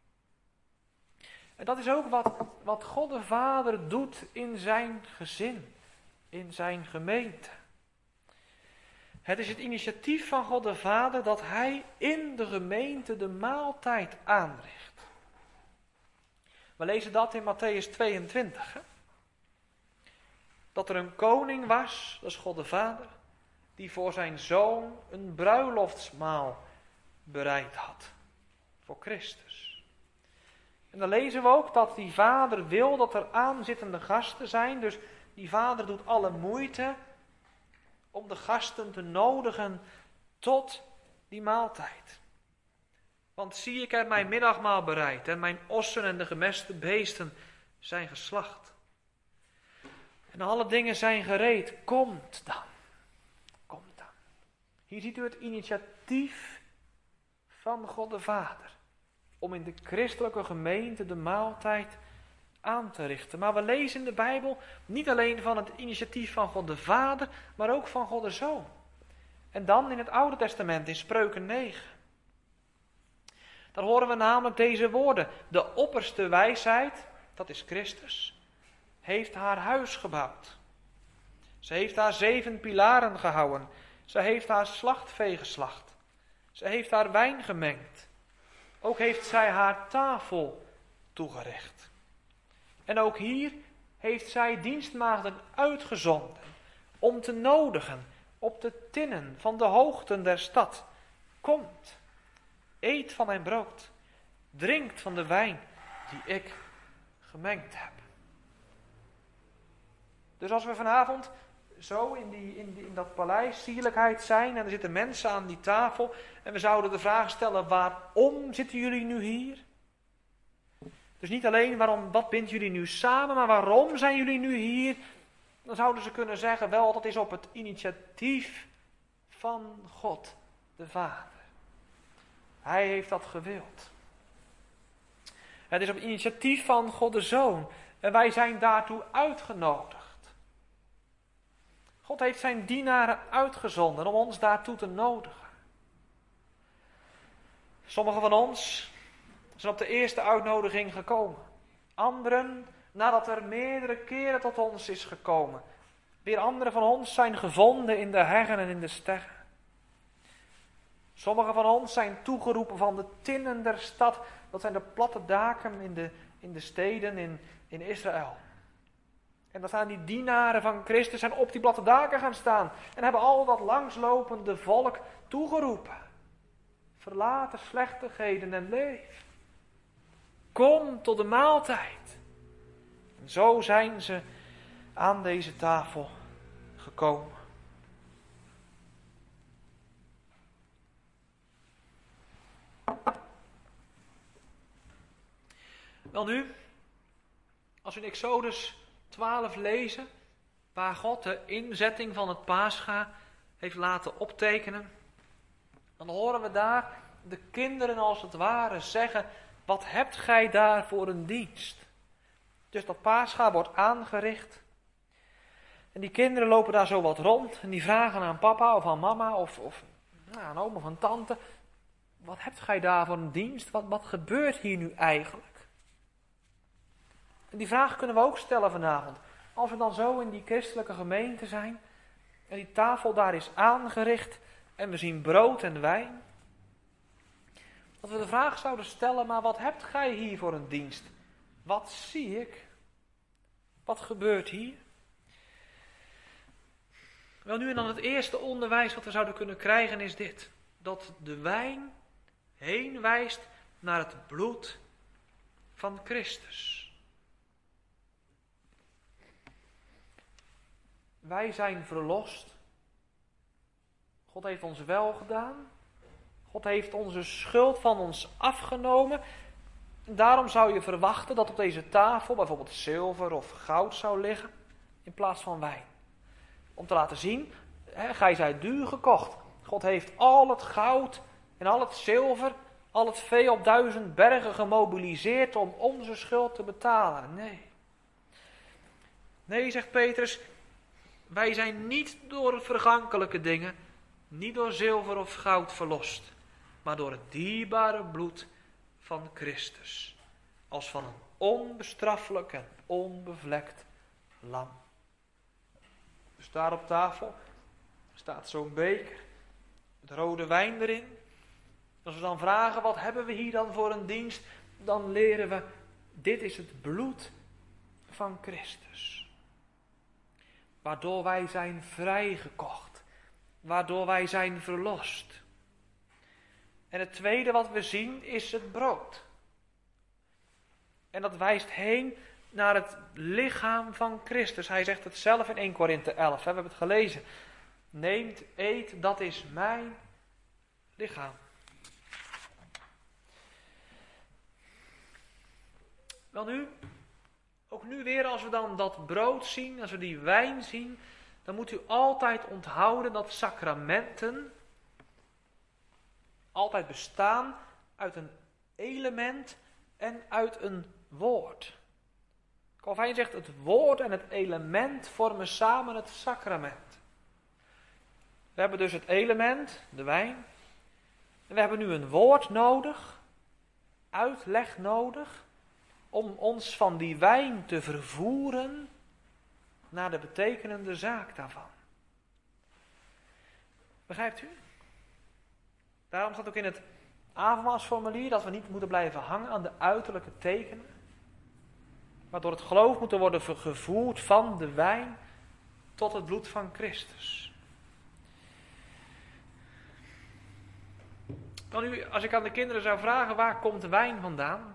En dat is ook wat, wat God de Vader doet in zijn gezin, in zijn gemeente. Het is het initiatief van God de Vader dat hij in de gemeente de maaltijd aanricht. We lezen dat in Mattheüs tweeëntwintig. Hè? Dat er een koning was, dat is God de Vader, die voor zijn zoon een bruiloftsmaal bereid had. Voor Christus. En dan lezen we ook dat die vader wil dat er aanzittende gasten zijn. Dus die vader doet alle moeite om de gasten te nodigen tot die maaltijd. Want zie, ik heb mijn middagmaal bereid en mijn ossen en de gemeste beesten zijn geslacht. En alle dingen zijn gereed. Komt dan. Komt dan. Hier ziet u het initiatief van God de Vader. Om in de christelijke gemeente de maaltijd aan te richten. Maar we lezen in de Bijbel niet alleen van het initiatief van God de Vader, maar ook van God de Zoon. En dan in het Oude Testament, in Spreuken negen. Daar horen we namelijk deze woorden. De opperste wijsheid, dat is Christus, heeft haar huis gebouwd. Ze heeft haar zeven pilaren gehouden. Ze heeft haar slachtvee geslacht. Ze heeft haar wijn gemengd. Ook heeft zij haar tafel toegericht. En ook hier heeft zij dienstmaagden uitgezonden om te nodigen op de tinnen van de hoogten der stad. Komt, eet van mijn brood, drinkt van de wijn die ik gemengd heb. Dus als we vanavond zo in, die, in, die, in dat paleis sierlijkheid zijn en er zitten mensen aan die tafel en we zouden de vraag stellen, waarom zitten jullie nu hier? Dus niet alleen waarom, wat bindt jullie nu samen, maar waarom zijn jullie nu hier? Dan zouden ze kunnen zeggen, wel, dat is op het initiatief van God de Vader. Hij heeft dat gewild. Het is op het initiatief van God de Zoon en wij zijn daartoe uitgenodigd. God heeft zijn dienaren uitgezonden om ons daartoe te nodigen. Sommigen van ons zijn op de eerste uitnodiging gekomen. Anderen nadat er meerdere keren tot ons is gekomen. Weer anderen van ons zijn gevonden in de heggen en in de steggen. Sommigen van ons zijn toegeroepen van de tinnen der stad. Dat zijn de platte daken in de, in de steden in, in Israël. En dan staan die dienaren van Christus en op die platte daken gaan staan. En hebben al dat langslopende volk toegeroepen. Verlaat de slechtigheden en leef. Kom tot de maaltijd. En zo zijn ze aan deze tafel gekomen. Wel nu, als we in Exodus twaalf lezen, waar God de inzetting van het Pascha heeft laten optekenen, dan horen we daar de kinderen als het ware zeggen, wat hebt gij daar voor een dienst? Dus dat Pascha wordt aangericht. En die kinderen lopen daar zo wat rond en die vragen aan papa of aan mama of, of nou, aan oom of aan tante, wat hebt gij daar voor een dienst? Wat, wat gebeurt hier nu eigenlijk? En die vraag kunnen we ook stellen vanavond. Als we dan zo in die christelijke gemeente zijn en die tafel daar is aangericht en we zien brood en wijn. Dat we de vraag zouden stellen, maar wat hebt gij hier voor een dienst? Wat zie ik? Wat gebeurt hier? Wel nu en dan het eerste onderwijs wat we zouden kunnen krijgen is dit. Dat de wijn heen wijst naar het bloed van Christus. Wij zijn verlost. God heeft ons wel gedaan. God heeft onze schuld van ons afgenomen. En daarom zou je verwachten dat op deze tafel bijvoorbeeld zilver of goud zou liggen in plaats van wijn. Om te laten zien, hè, gij zijt duur gekocht. God heeft al het goud en al het zilver, al het vee op duizend bergen gemobiliseerd om onze schuld te betalen. Nee. Nee, zegt Petrus, wij zijn niet door vergankelijke dingen, niet door zilver of goud verlost, maar door het dierbare bloed van Christus, als van een onbestraffelijk en onbevlekt lam. Dus daar op tafel staat zo'n beker met rode wijn erin. Als we dan vragen, wat hebben we hier dan voor een dienst? Dan leren we, dit is het bloed van Christus. Waardoor wij zijn vrijgekocht. Waardoor wij zijn verlost. En het tweede wat we zien is het brood. En dat wijst heen naar het lichaam van Christus. Hij zegt het zelf in Eerste Korinthe elf. We hebben het gelezen. Neemt, eet, dat is mijn lichaam. Wel nu, ook nu weer als we dan dat brood zien, als we die wijn zien, dan moet u altijd onthouden dat sacramenten altijd bestaan uit een element en uit een woord. Calvijn zegt, het woord en het element vormen samen het sacrament. We hebben dus het element, de wijn. En we hebben nu een woord nodig, uitleg nodig, om ons van die wijn te vervoeren naar de betekenende zaak daarvan. Begrijpt u? Daarom staat ook in het avondmaalsformulier dat we niet moeten blijven hangen aan de uiterlijke tekenen, maar door het geloof moeten worden gevoerd van de wijn tot het bloed van Christus. Dan nu, als ik aan de kinderen zou vragen, waar komt de wijn vandaan?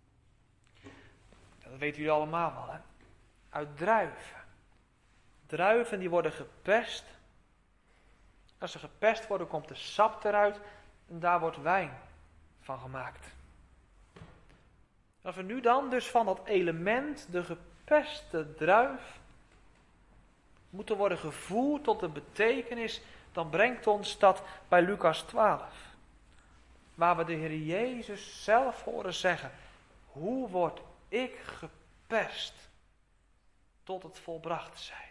Dat weten jullie allemaal wel, hè? Uit druiven. Druiven die worden geperst. Als ze geperst worden, komt de sap eruit en daar wordt wijn van gemaakt. Als we nu dan dus van dat element, de geperste druif, moeten worden gevoerd tot de betekenis, dan brengt ons dat bij Lucas twaalf. Waar we de Heer Jezus zelf horen zeggen, hoe word ik geperst tot het volbracht zijn.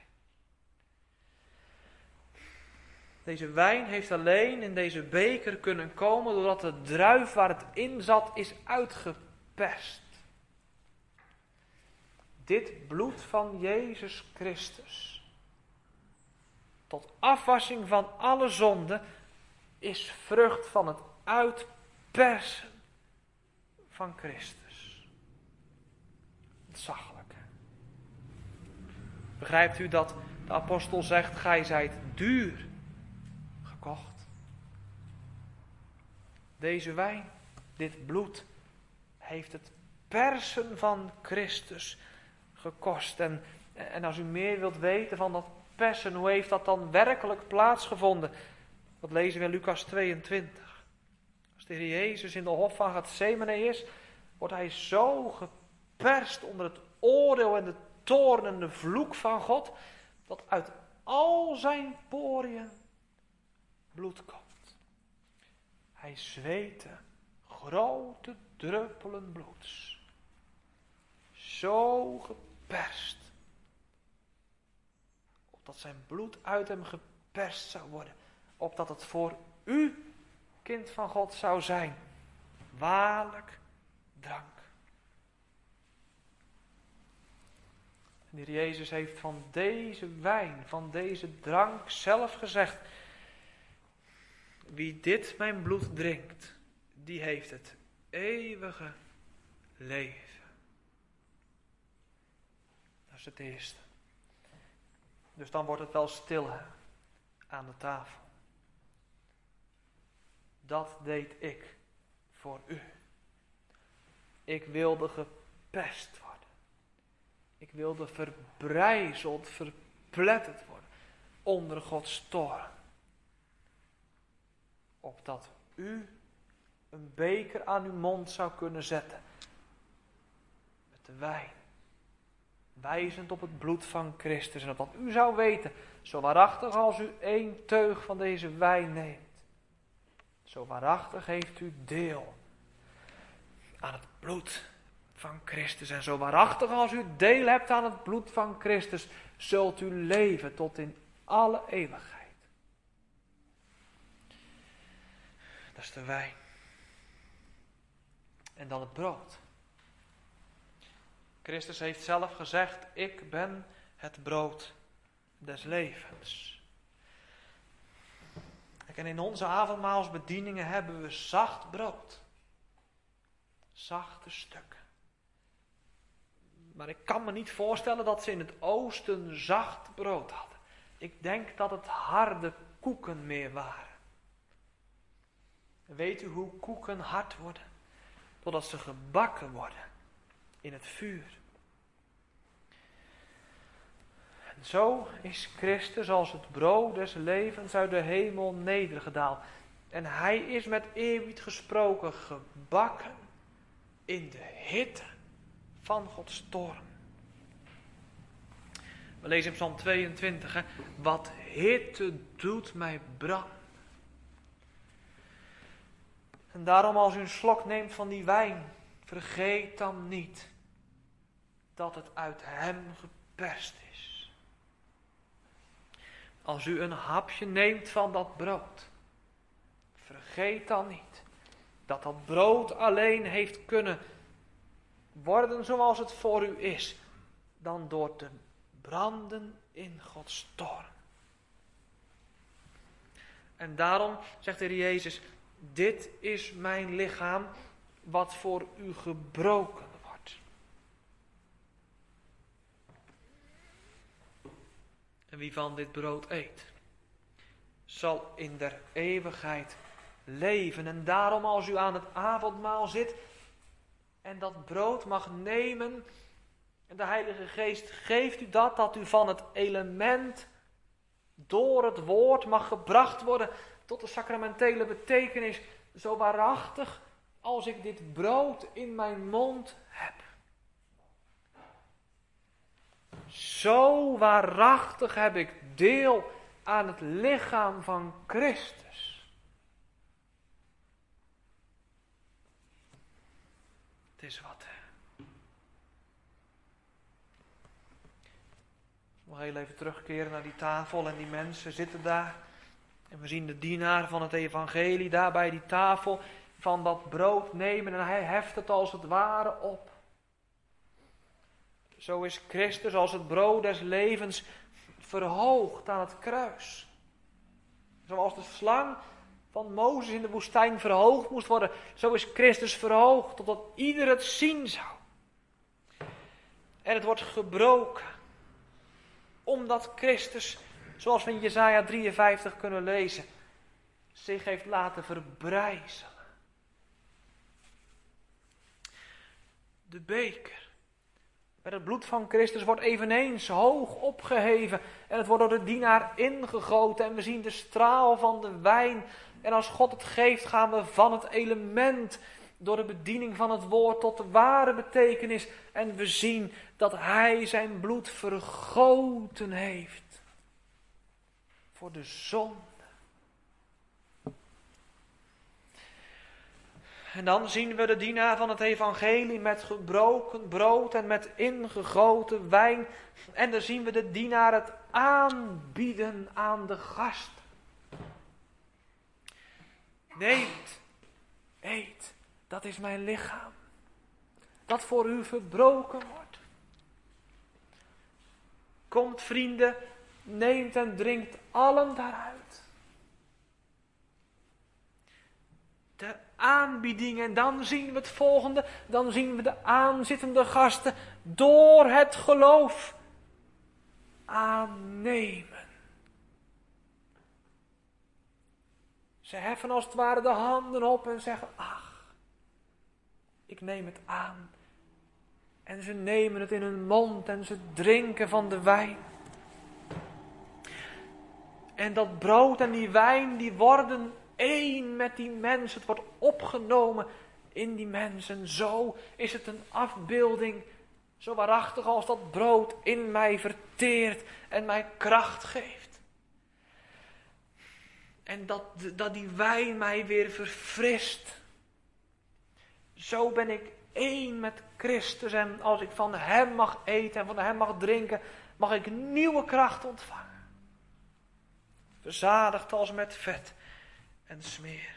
Deze wijn heeft alleen in deze beker kunnen komen doordat de druif waar het in zat is uitgeperst. Dit bloed van Jezus Christus, tot afwassing van alle zonden, is vrucht van het uitpersen van Christus. Ontzaglijk. Begrijpt u dat de apostel zegt, gij zijt duur gekocht. Deze wijn, dit bloed, heeft het persen van Christus gekost. En, en als u meer wilt weten van dat persen, hoe heeft dat dan werkelijk plaatsgevonden? Dat lezen we in Lucas tweeëntwintig. Als de Heer Jezus in de hof van Getsemane is, wordt hij zo geperst onder het oordeel en de toorn en de vloek van God, dat uit al zijn poriën bloed komt. Hij zweette grote druppelen bloeds. Zo geperst. Opdat zijn bloed uit hem geperst zou worden. Opdat het voor u, kind van God, zou zijn. Waarlijk drank. En de Heer Jezus heeft van deze wijn, van deze drank zelf gezegd, wie dit mijn bloed drinkt, die heeft het eeuwige leven. Dat is het eerste. Dus dan wordt het wel stil hè, aan de tafel. Dat deed ik voor u. Ik wilde gepest worden. Ik wilde verbrijzeld, verpletterd worden onder Gods toorn. Opdat u een beker aan uw mond zou kunnen zetten met de wijn, wijzend op het bloed van Christus. En opdat u zou weten, zo waarachtig als u één teug van deze wijn neemt, zo waarachtig heeft u deel aan het bloed van Christus. En zo waarachtig als u deel hebt aan het bloed van Christus, zult u leven tot in alle eeuwigheid. Dat is de wijn. En dan het brood. Christus heeft zelf gezegd, ik ben het brood des levens. En in onze avondmaalsbedieningen hebben we zacht brood. Zachte stukken. Maar ik kan me niet voorstellen dat ze in het oosten zacht brood hadden. Ik denk dat het harde koeken meer waren. Weet u hoe koeken hard worden? Totdat ze gebakken worden in het vuur. En zo is Christus als het brood des levens uit de hemel nedergedaald. En hij is met eerbied gesproken gebakken in de hitte van Gods toorn. We lezen in Psalm tweeëntwintig, hè? Wat hitte doet mij branden. En daarom als u een slok neemt van die wijn, vergeet dan niet dat het uit hem geperst is. Als u een hapje neemt van dat brood, vergeet dan niet dat dat brood alleen heeft kunnen worden zoals het voor u is, dan door te branden in Gods toorn. En daarom zegt de Heer Jezus, dit is mijn lichaam wat voor u gebroken wordt. En wie van dit brood eet, zal in der eeuwigheid leven. En daarom als u aan het avondmaal zit en dat brood mag nemen, en de Heilige Geest geeft u dat, dat u van het element door het woord mag gebracht worden tot de sacramentele betekenis, zo waarachtig als ik dit brood in mijn mond heb. Zo waarachtig heb ik deel aan het lichaam van Christus. Het is wat. Nog heel even terugkeren naar die tafel en die mensen zitten daar. En we zien de dienaar van het evangelie daar bij die tafel van dat brood nemen en hij heft het als het ware op. Zo is Christus als het brood des levens verhoogd aan het kruis. Zoals de slang van Mozes in de woestijn verhoogd moest worden, zo is Christus verhoogd totdat ieder het zien zou. En het wordt gebroken, omdat Christus, zoals we in Jesaja drieënvijftig kunnen lezen, zich heeft laten verbrijzelen. De beker met het bloed van Christus wordt eveneens hoog opgeheven en het wordt door de dienaar ingegoten en we zien de straal van de wijn. En als God het geeft gaan we van het element door de bediening van het woord tot de ware betekenis. En we zien dat hij zijn bloed vergoten heeft voor de zonde. En dan zien we de dienaar van het evangelie met gebroken brood en met ingegoten wijn. En dan zien we de dienaar het aanbieden aan de gast. Neemt, eet, dat is mijn lichaam, dat voor u verbroken wordt. Komt vrienden, neemt en drinkt allen daaruit. De aanbieding en dan zien we het volgende, dan zien we de aanzittende gasten door het geloof aannemen. Ze heffen als het ware de handen op en zeggen, ach, ik neem het aan. En ze nemen het in hun mond en ze drinken van de wijn. En dat brood en die wijn, die worden één met die mensen. Het wordt opgenomen in die mensen. Zo is het een afbeelding, zo waarachtig als dat brood in mij verteert en mij kracht geeft. En dat, dat die wijn mij weer verfrist. Zo ben ik één met Christus. En als ik van hem mag eten en van hem mag drinken, mag ik nieuwe kracht ontvangen. Verzadigd als met vet en smeer.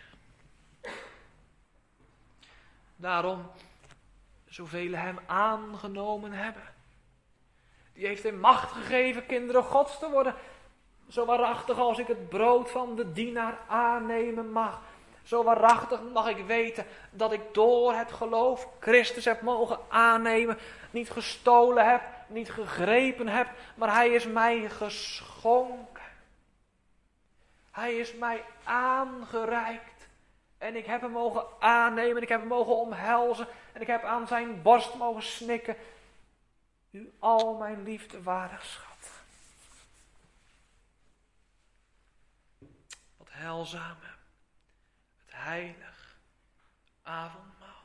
Daarom, zoveel hem aangenomen hebben, die heeft hem macht gegeven kinderen Gods te worden. Zo waarachtig als ik het brood van de dienaar aannemen mag. Zo waarachtig mag ik weten dat ik door het geloof Christus heb mogen aannemen. Niet gestolen heb, niet gegrepen heb, maar hij is mij geschonken. Hij is mij aangereikt. En ik heb hem mogen aannemen, ik heb hem mogen omhelzen. En ik heb aan zijn borst mogen snikken. U al mijn liefde waardig schat. Wat heilzame, het heilig avondmaal.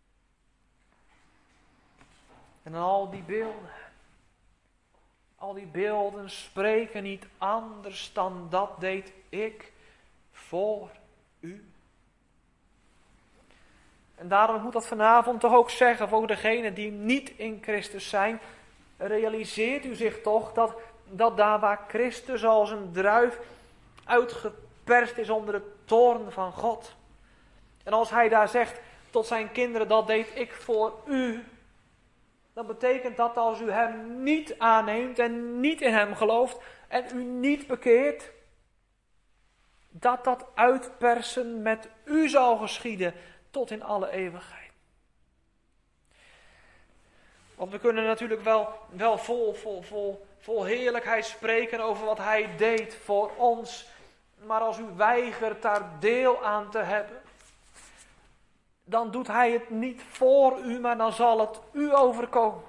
En al die beelden, al die beelden spreken niet anders dan dat deed ik voor u. En daarom moet dat vanavond toch ook zeggen voor degenen die niet in Christus zijn. Realiseert u zich toch dat, dat daar waar Christus als een druif uitgeperst is onder de toorn van God. En als hij daar zegt tot zijn kinderen, dat deed ik voor u. Dan betekent dat als u hem niet aanneemt en niet in hem gelooft en u niet bekeert, dat dat uitpersen met u zal geschieden tot in alle eeuwigheid. Want we kunnen natuurlijk wel, wel vol, vol, vol, vol heerlijkheid spreken over wat hij deed voor ons. Maar als u weigert daar deel aan te hebben, dan doet hij het niet voor u, maar dan zal het u overkomen.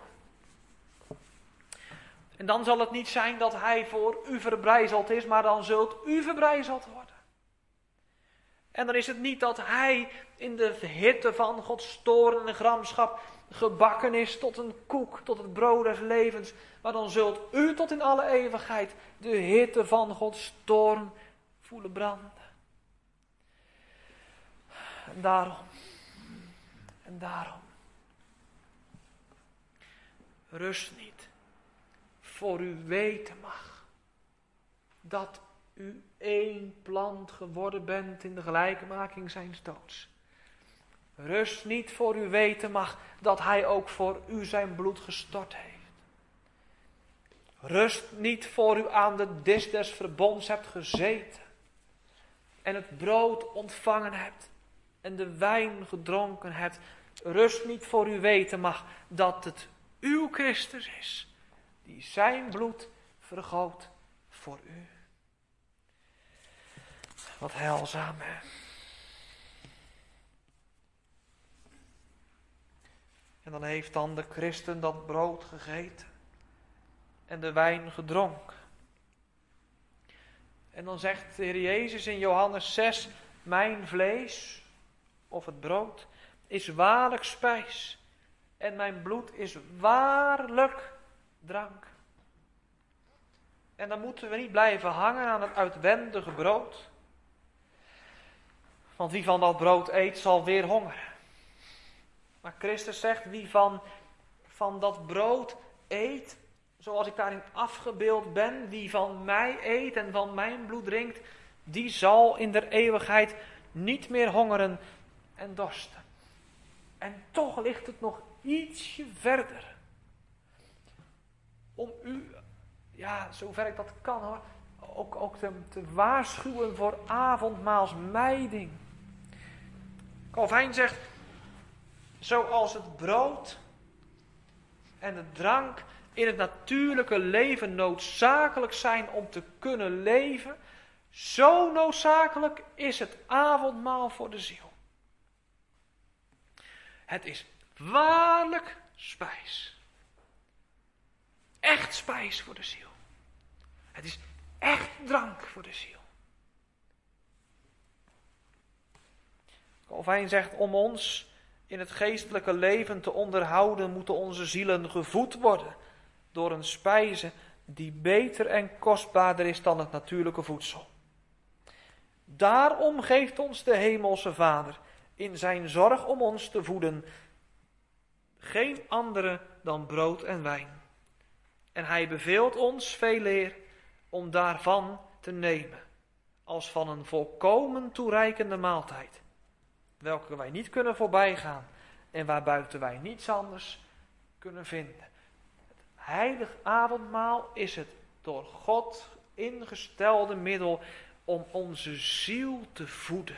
En dan zal het niet zijn dat hij voor u verbrijzeld is, maar dan zult u verbrijzeld worden. En dan is het niet dat hij in de hitte van Gods toorn en gramschap gebakken is tot een koek, tot het brood des levens. Maar dan zult u tot in alle eeuwigheid de hitte van Gods toorn voelen branden. En daarom, en daarom, rust niet, voor u weten mag dat u één plant geworden bent in de gelijkmaking zijns doods. Rust niet, voor u weten mag dat hij ook voor u zijn bloed gestort heeft. Rust niet, voor u aan de dis des verbonds hebt gezeten en het brood ontvangen hebt en de wijn gedronken hebt. Rust niet, voor u weten mag dat het uw Christus is, die zijn bloed vergoot voor u. Wat heilzaam, hè? En dan heeft dan de christen dat brood gegeten en de wijn gedronken. En dan zegt de Heer Jezus in Johannes zes, mijn vlees, of het brood, is waarlijk spijs en mijn bloed is waarlijk drank. En dan moeten we niet blijven hangen aan het uitwendige brood. Want wie van dat brood eet, zal weer hongeren. Maar Christus zegt, wie van, van dat brood eet, zoals ik daarin afgebeeld ben, wie van mij eet en van mijn bloed drinkt, die zal in der eeuwigheid niet meer hongeren en dorsten. En toch ligt het nog ietsje verder. Om u, ja, zover ik dat kan hoor, ook, ook te, te waarschuwen voor avondmaalsmijding. Calvijn zegt, zoals het brood en de drank in het natuurlijke leven noodzakelijk zijn om te kunnen leven, zo noodzakelijk is het avondmaal voor de ziel. Het is waarlijk spijs. Echt spijs voor de ziel. Het is echt drank voor de ziel. Calvijn zegt, om ons in het geestelijke leven te onderhouden, moeten onze zielen gevoed worden door een spijze die beter en kostbaarder is dan het natuurlijke voedsel. Daarom geeft ons de Hemelse Vader in zijn zorg om ons te voeden geen andere dan brood en wijn. En hij beveelt ons veeleer om daarvan te nemen, als van een volkomen toereikende maaltijd, welke wij niet kunnen voorbijgaan en waarbuiten wij niets anders kunnen vinden. Het heilig avondmaal is het door God ingestelde middel om onze ziel te voeden.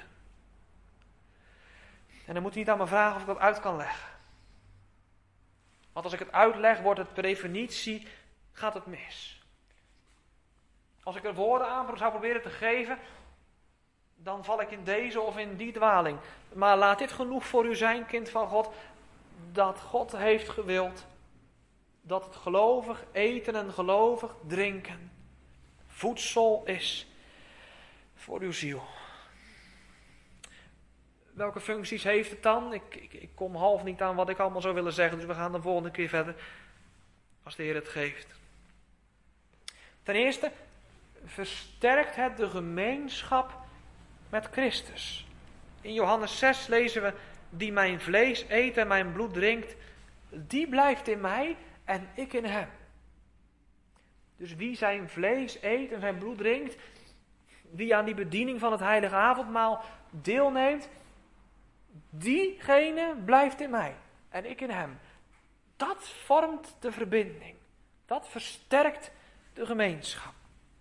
En dan moet u niet aan me vragen of ik dat uit kan leggen. Want als ik het uitleg, wordt het per definitie, gaat het mis. Als ik er woorden aan zou proberen te geven, dan val ik in deze of in die dwaling. Maar laat dit genoeg voor u zijn, kind van God, dat God heeft gewild dat het gelovig eten en gelovig drinken voedsel is voor uw ziel. Welke functies heeft het dan? Ik, ik, ik kom half niet aan wat ik allemaal zou willen zeggen, dus we gaan de volgende keer verder als de Heer het geeft. Ten eerste versterkt het de gemeenschap met Christus. In Johannes zes lezen we, die mijn vlees eet en mijn bloed drinkt, die blijft in mij en ik in hem. Dus wie zijn vlees eet en zijn bloed drinkt, wie aan die bediening van het heilige avondmaal deelneemt, diegene blijft in mij en ik in hem. Dat vormt de verbinding. Dat versterkt de gemeenschap.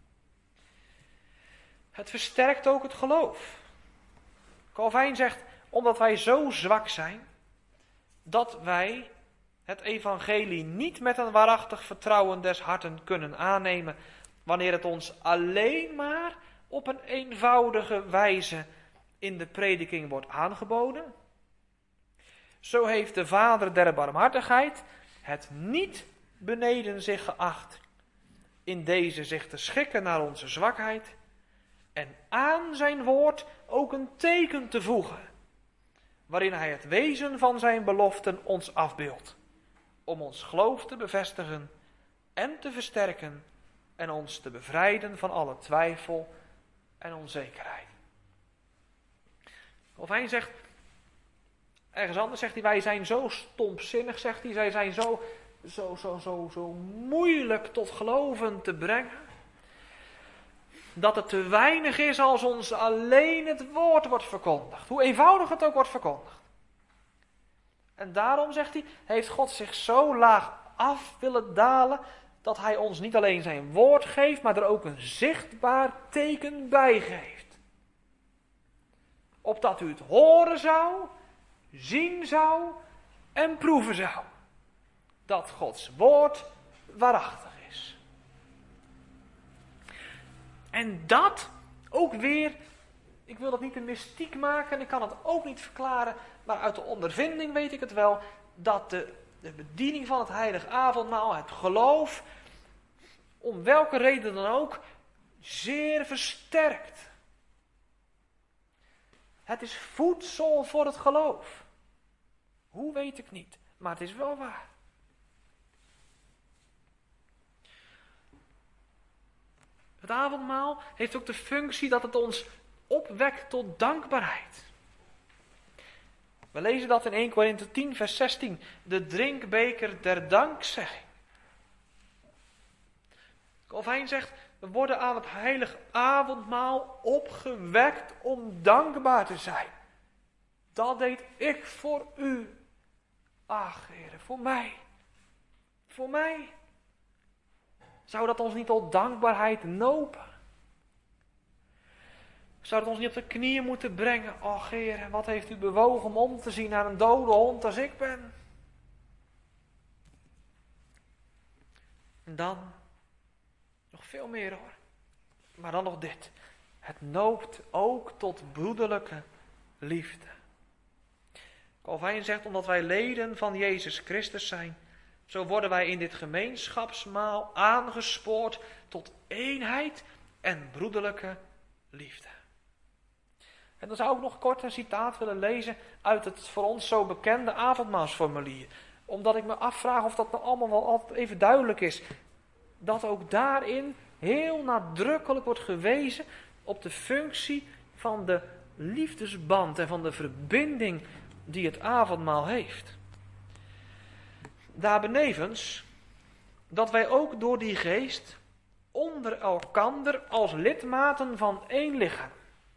Het versterkt ook het geloof. Calvijn zegt, omdat wij zo zwak zijn, dat wij het evangelie niet met een waarachtig vertrouwen des harten kunnen aannemen, wanneer het ons alleen maar op een eenvoudige wijze in de prediking wordt aangeboden. Zo heeft de Vader der barmhartigheid het niet beneden zich geacht in deze zich te schikken naar onze zwakheid en aan zijn woord ook een teken te voegen, waarin hij het wezen van zijn beloften ons afbeeldt, om ons geloof te bevestigen en te versterken en ons te bevrijden van alle twijfel en onzekerheid. Calvijn zegt, ergens anders zegt hij, wij zijn zo stompzinnig, zegt hij, zij zijn zo, zo, zo, zo, zo moeilijk tot geloven te brengen, dat het te weinig is als ons alleen het woord wordt verkondigd, hoe eenvoudig het ook wordt verkondigd. En daarom, zegt hij, heeft God zich zo laag af willen dalen, dat hij ons niet alleen zijn woord geeft, maar er ook een zichtbaar teken bij geeft. Opdat u het horen zou, zien zou en proeven zou. Dat Gods woord waarachtig is. En dat ook weer, ik wil dat niet een mystiek maken, ik kan het ook niet verklaren, maar uit de ondervinding weet ik het wel, dat de, de bediening van het heilige avondmaal, het geloof, om welke reden dan ook, zeer versterkt. Het is voedsel voor het geloof. Hoe weet ik niet, maar het is wel waar. Het avondmaal heeft ook de functie dat het ons opwekt tot dankbaarheid. We lezen dat in eerste Korinthe tien vers zestien. De drinkbeker der dankzegging. Calvijn zegt, we worden aan het heilige avondmaal opgewekt om dankbaar te zijn. Dat deed ik voor u. Ach, Heere, voor mij. Voor mij. Zou dat ons niet tot dankbaarheid nopen? Zou het ons niet op de knieën moeten brengen? Och, Heer, wat heeft u bewogen om om te zien naar een dode hond als ik ben? En dan nog veel meer hoor. Maar dan nog dit. Het noopt ook tot broederlijke liefde. Calvijn zegt, omdat wij leden van Jezus Christus zijn, zo worden wij in dit gemeenschapsmaal aangespoord tot eenheid en broederlijke liefde. En dan zou ik nog kort een citaat willen lezen uit het voor ons zo bekende avondmaalsformulier. Omdat ik me afvraag of dat nou allemaal wel altijd even duidelijk is. Dat ook daarin heel nadrukkelijk wordt gewezen op de functie van de liefdesband en van de verbinding die het avondmaal heeft. Daarbenevens dat wij ook door die geest onder elkander als lidmaten van één lichaam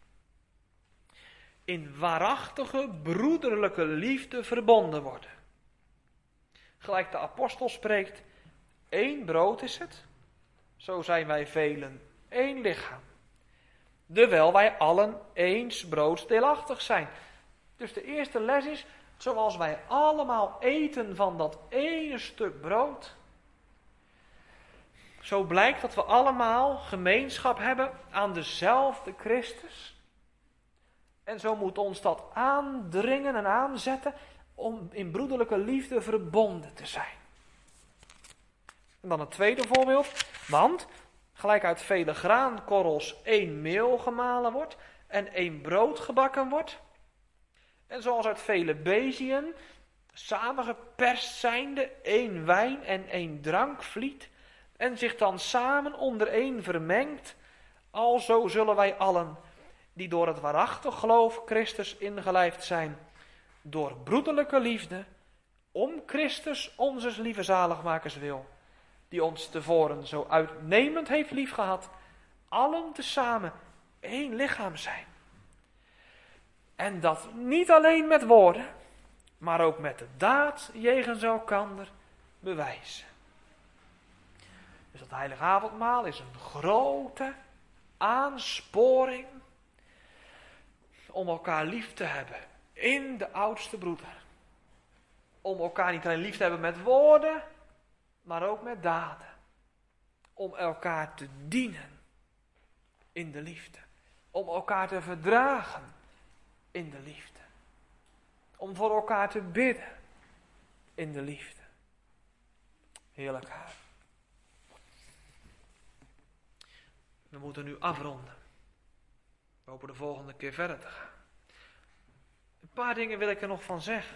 in waarachtige broederlijke liefde verbonden worden. Gelijk de apostel spreekt, één brood is het, zo zijn wij velen één lichaam. Dewijl wij allen eens broodsdeelachtig zijn. Dus de eerste les is, zoals wij allemaal eten van dat ene stuk brood, zo blijkt dat we allemaal gemeenschap hebben aan dezelfde Christus. En zo moet ons dat aandringen en aanzetten om in broederlijke liefde verbonden te zijn. En dan het tweede voorbeeld, want gelijk uit vele graankorrels één meel gemalen wordt en één brood gebakken wordt, en zoals uit vele beziën samengeperst zijnde één wijn en één drank vliet en zich dan samen onder één vermengt, alzo zullen wij allen, die door het waarachtig geloof Christus ingelijfd zijn, door broederlijke liefde, om Christus, onze lieve zaligmakers wil, die ons tevoren zo uitnemend heeft liefgehad, allen tezamen één lichaam zijn. En dat niet alleen met woorden, maar ook met de daad jegens elkander bewijzen. Dus dat heilige avondmaal is een grote aansporing om elkaar lief te hebben in de oudste broeder. Om elkaar niet alleen lief te hebben met woorden, maar ook met daden. Om elkaar te dienen in de liefde. Om elkaar te verdragen in de liefde. Om voor elkaar te bidden in de liefde. Heerlijk haar. We moeten nu afronden. We hopen de volgende keer verder te gaan. Een paar dingen wil ik er nog van zeggen.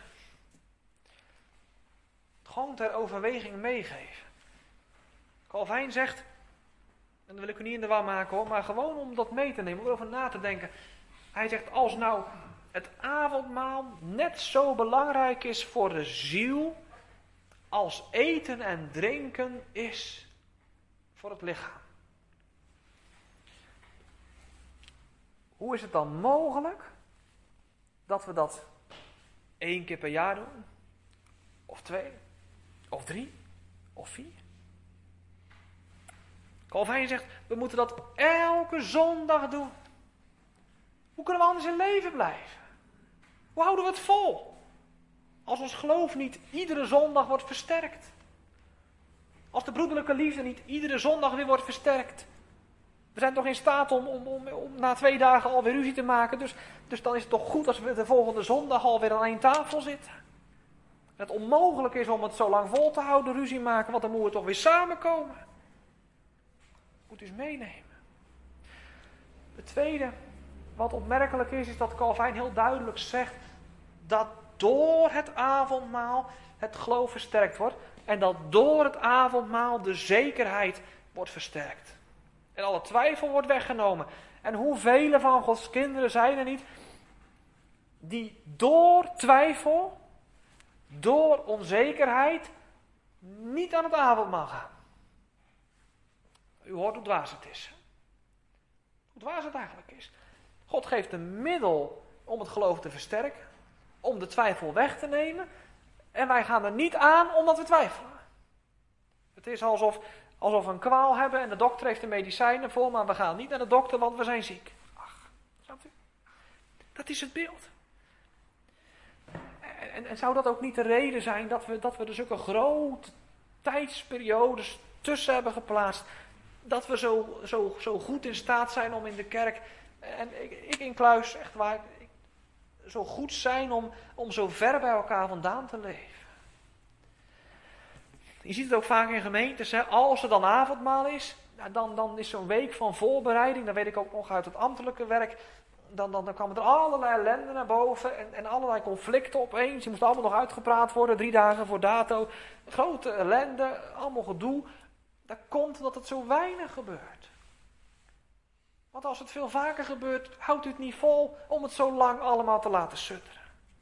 Gewoon ter overweging meegeven. Calvijn zegt, en dat wil ik u niet in de war maken hoor, maar gewoon om dat mee te nemen, om erover na te denken. Hij zegt, als nou het avondmaal net zo belangrijk is voor de ziel, als eten en drinken is voor het lichaam. Hoe is het dan mogelijk dat we dat één keer per jaar doen? Of twee? Of drie? Of vier? Calvijn zegt, we moeten dat elke zondag doen. Hoe kunnen we anders in leven blijven? Hoe houden we het vol? Als ons geloof niet iedere zondag wordt versterkt. Als de broederlijke liefde niet iedere zondag weer wordt versterkt. We zijn toch in staat om, om, om, om na twee dagen alweer ruzie te maken. Dus, dus dan is het toch goed als we de volgende zondag alweer aan één tafel zitten. Het onmogelijk is om het zo lang vol te houden, ruzie maken, want dan moeten we toch weer samenkomen. Moet u eens meenemen. Het tweede, wat opmerkelijk is, is dat Calvijn heel duidelijk zegt dat door het avondmaal het geloof versterkt wordt. En dat door het avondmaal de zekerheid wordt versterkt. En alle twijfel wordt weggenomen. En hoeveel van Gods kinderen zijn er niet die door twijfel, door onzekerheid, niet aan het avondmaal gaan. U hoort hoe dwaas het is. Hoe dwaas het eigenlijk is. God geeft een middel om het geloof te versterken, om de twijfel weg te nemen. En wij gaan er niet aan omdat we twijfelen. Het is alsof, alsof we een kwaal hebben en de dokter heeft de medicijnen voor, maar we gaan niet naar de dokter want we zijn ziek. Ach, snapt u? Dat is het beeld. En, en, en zou dat ook niet de reden zijn dat we, dat we er zulke grote tijdsperiodes tussen hebben geplaatst, dat we zo, zo, zo goed in staat zijn om in de kerk, en ik, ik in Kluis, echt waar, ik, zo goed zijn om, om zo ver bij elkaar vandaan te leven. Je ziet het ook vaak in gemeentes, hè, als er dan avondmaal is, nou dan, dan is zo'n week van voorbereiding, dan weet ik ook nog uit het ambtelijke werk, dan, dan, dan kwamen er allerlei ellende naar boven en, en allerlei conflicten opeens. Die moesten allemaal nog uitgepraat worden, drie dagen voor dato. Grote ellende, allemaal gedoe. Dat komt omdat het zo weinig gebeurt. Want als het veel vaker gebeurt, houdt u het niet vol om het zo lang allemaal te laten sutteren.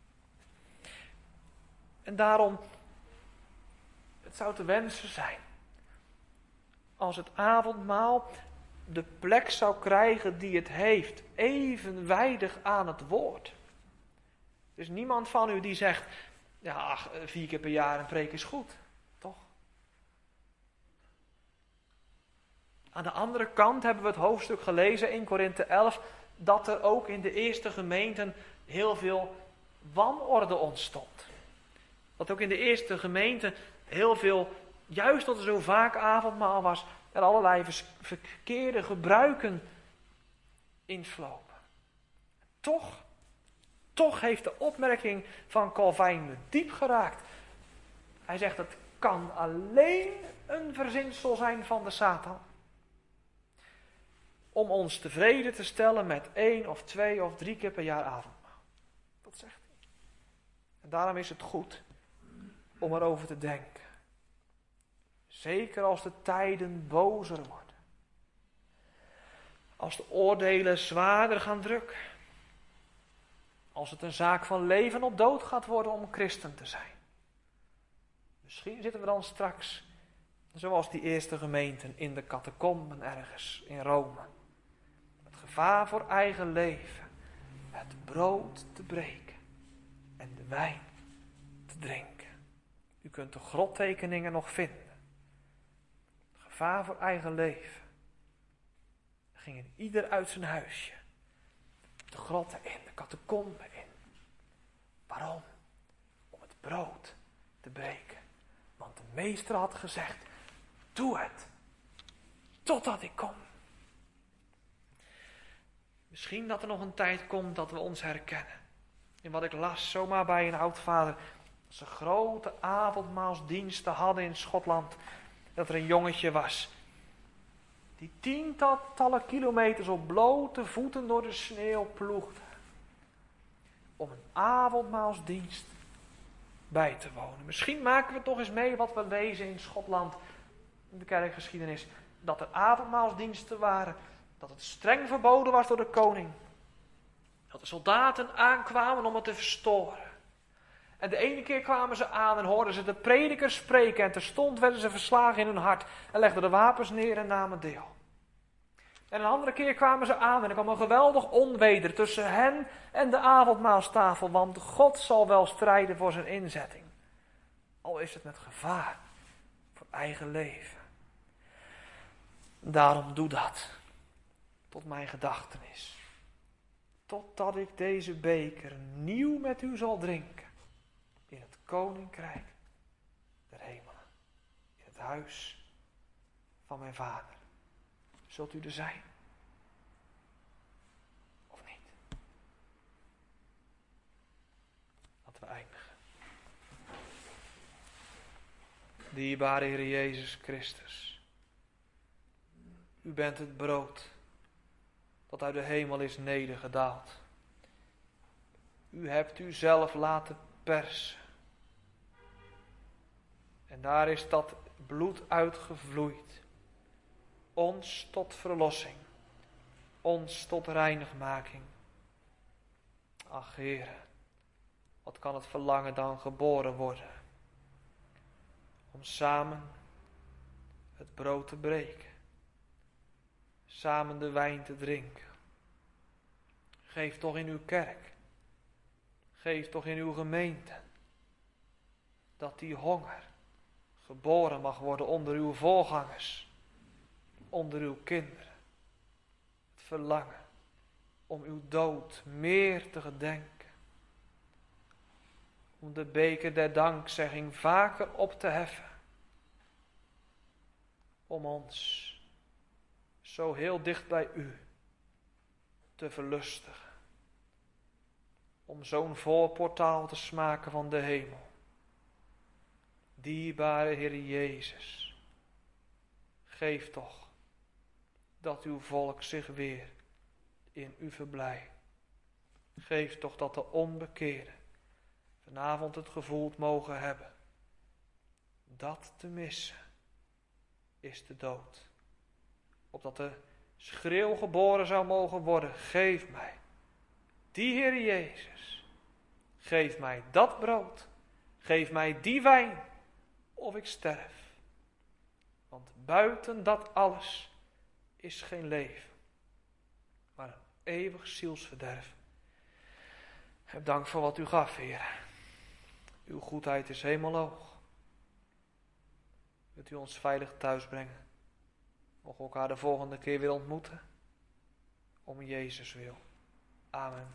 En daarom, het zou te wensen zijn, als het avondmaal de plek zou krijgen die het heeft, evenwijdig aan het woord. Er is niemand van u die zegt, ja, ach, vier keer per jaar een preek is goed, toch? Aan de andere kant hebben we het hoofdstuk gelezen in Korinthe elf, dat er ook in de eerste gemeenten heel veel wanorde ontstond. Dat ook in de eerste gemeente heel veel, juist dat er zo vaak avondmaal was, er allerlei verkeerde gebruiken invlopen. Toch, toch heeft de opmerking van Calvijn me diep geraakt. Hij zegt, het kan alleen een verzinsel zijn van de Satan. Om ons tevreden te stellen met één of twee of drie keer per jaar avondmaal. Dat zegt hij. En daarom is het goed om erover te denken. Zeker als de tijden bozer worden. Als de oordelen zwaarder gaan drukken. Als het een zaak van leven of dood gaat worden om christen te zijn. Misschien zitten we dan straks, zoals die eerste gemeenten, in de catacomben ergens in Rome. Het gevaar voor eigen leven. Het brood te breken. En de wijn te drinken. U kunt de grottekeningen nog vinden. Het gevaar voor eigen leven. Er ging ieder uit zijn huisje. De grotten in, de catacomben in. Waarom? Om het brood te breken. Want de meester had gezegd, doe het. Totdat ik kom. Misschien dat er nog een tijd komt dat we ons herkennen. In wat ik las, zomaar bij een oudvader. Dat ze grote avondmaalsdiensten hadden in Schotland. Dat er een jongetje was. Die tientallen kilometers op blote voeten door de sneeuw ploegde. Om een avondmaalsdienst bij te wonen. Misschien maken we toch eens mee wat we lezen in Schotland. In de kerkgeschiedenis. Dat er avondmaalsdiensten waren. Dat het streng verboden was door de koning. Dat de soldaten aankwamen om het te verstoren. En de ene keer kwamen ze aan en hoorden ze de prediker spreken. En terstond werden ze verslagen in hun hart. En legden de wapens neer en namen deel. En een andere keer kwamen ze aan en er kwam een geweldig onweder tussen hen en de avondmaalstafel. Want God zal wel strijden voor zijn inzetting. Al is het met gevaar voor eigen leven. Daarom doe dat. Tot mijn gedachtenis. Totdat ik deze beker nieuw met u zal drinken. In het koninkrijk der hemelen. In het huis van mijn vader. Zult u er zijn? Of niet? Laten we eindigen. Dierbare Heer Jezus Christus. U bent het brood dat uit de hemel is nedergedaald. U hebt u zelf laten persen. En daar is dat bloed uitgevloeid. Ons tot verlossing. Ons tot reinigmaking. Ach Heere, wat kan het verlangen dan geboren worden? Om samen het brood te breken. Samen de wijn te drinken. Geef toch in uw kerk. Geef toch in uw gemeente. Dat die honger geboren mag worden onder uw voorgangers. Onder uw kinderen. Het verlangen om uw dood meer te gedenken. Om de beker der dankzegging vaker op te heffen. Om ons zo heel dicht bij u te verlustigen. Om zo'n voorportaal te smaken van de hemel. Dierbare Heer Jezus, geef toch dat uw volk zich weer in u verblijdt. Geef toch dat de onbekeerden vanavond het gevoeld mogen hebben. Dat te missen is de dood. Opdat de schreeuw geboren zou mogen worden. Geef mij die Heer Jezus. Geef mij dat brood. Geef mij die wijn. Of ik sterf. Want buiten dat alles is geen leven. Maar een eeuwig zielsverderf. Heb dank voor wat u gaf, Heer. Uw goedheid is hemelhoog. Wilt u ons veilig thuis brengen? Mogen we elkaar de volgende keer weer ontmoeten? Om Jezus wil. Amen.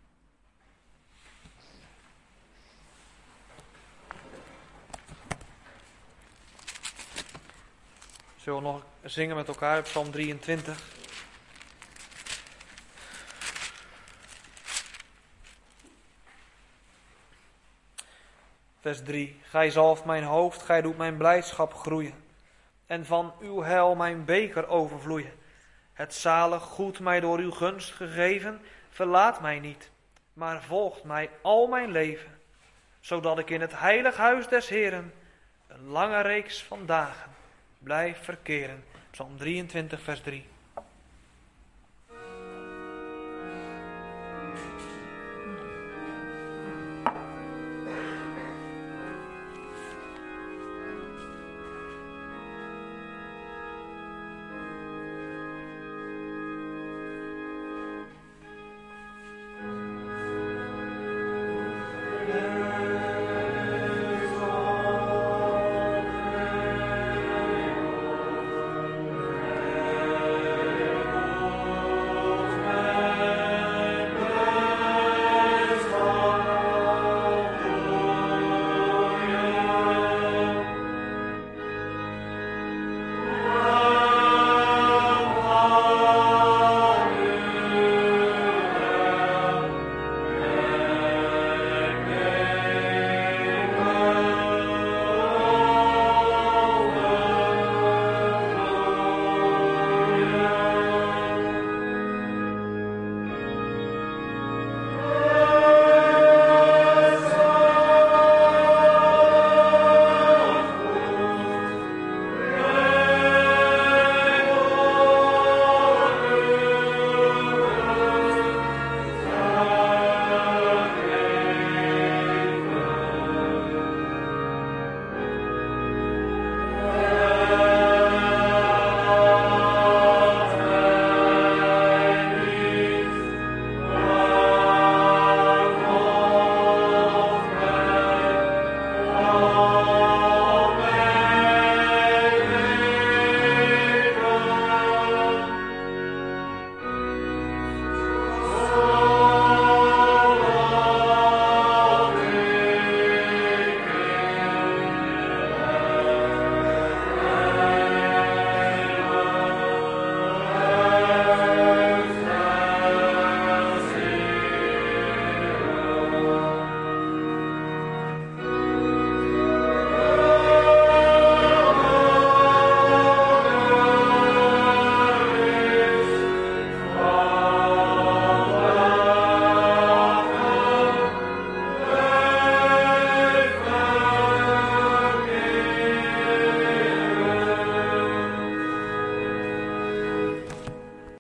Zullen we nog zingen met elkaar op Psalm drieëntwintig? Vers drie. Gij zalft mijn hoofd, gij doet mijn blijdschap groeien. En van uw heil mijn beker overvloeien. Het zalig goed mij door uw gunst gegeven, verlaat mij niet, maar volgt mij al mijn leven, zodat ik in het heilig huis des Heeren een lange reeks van dagen blijf verkeren. Psalm drieëntwintig vers drie.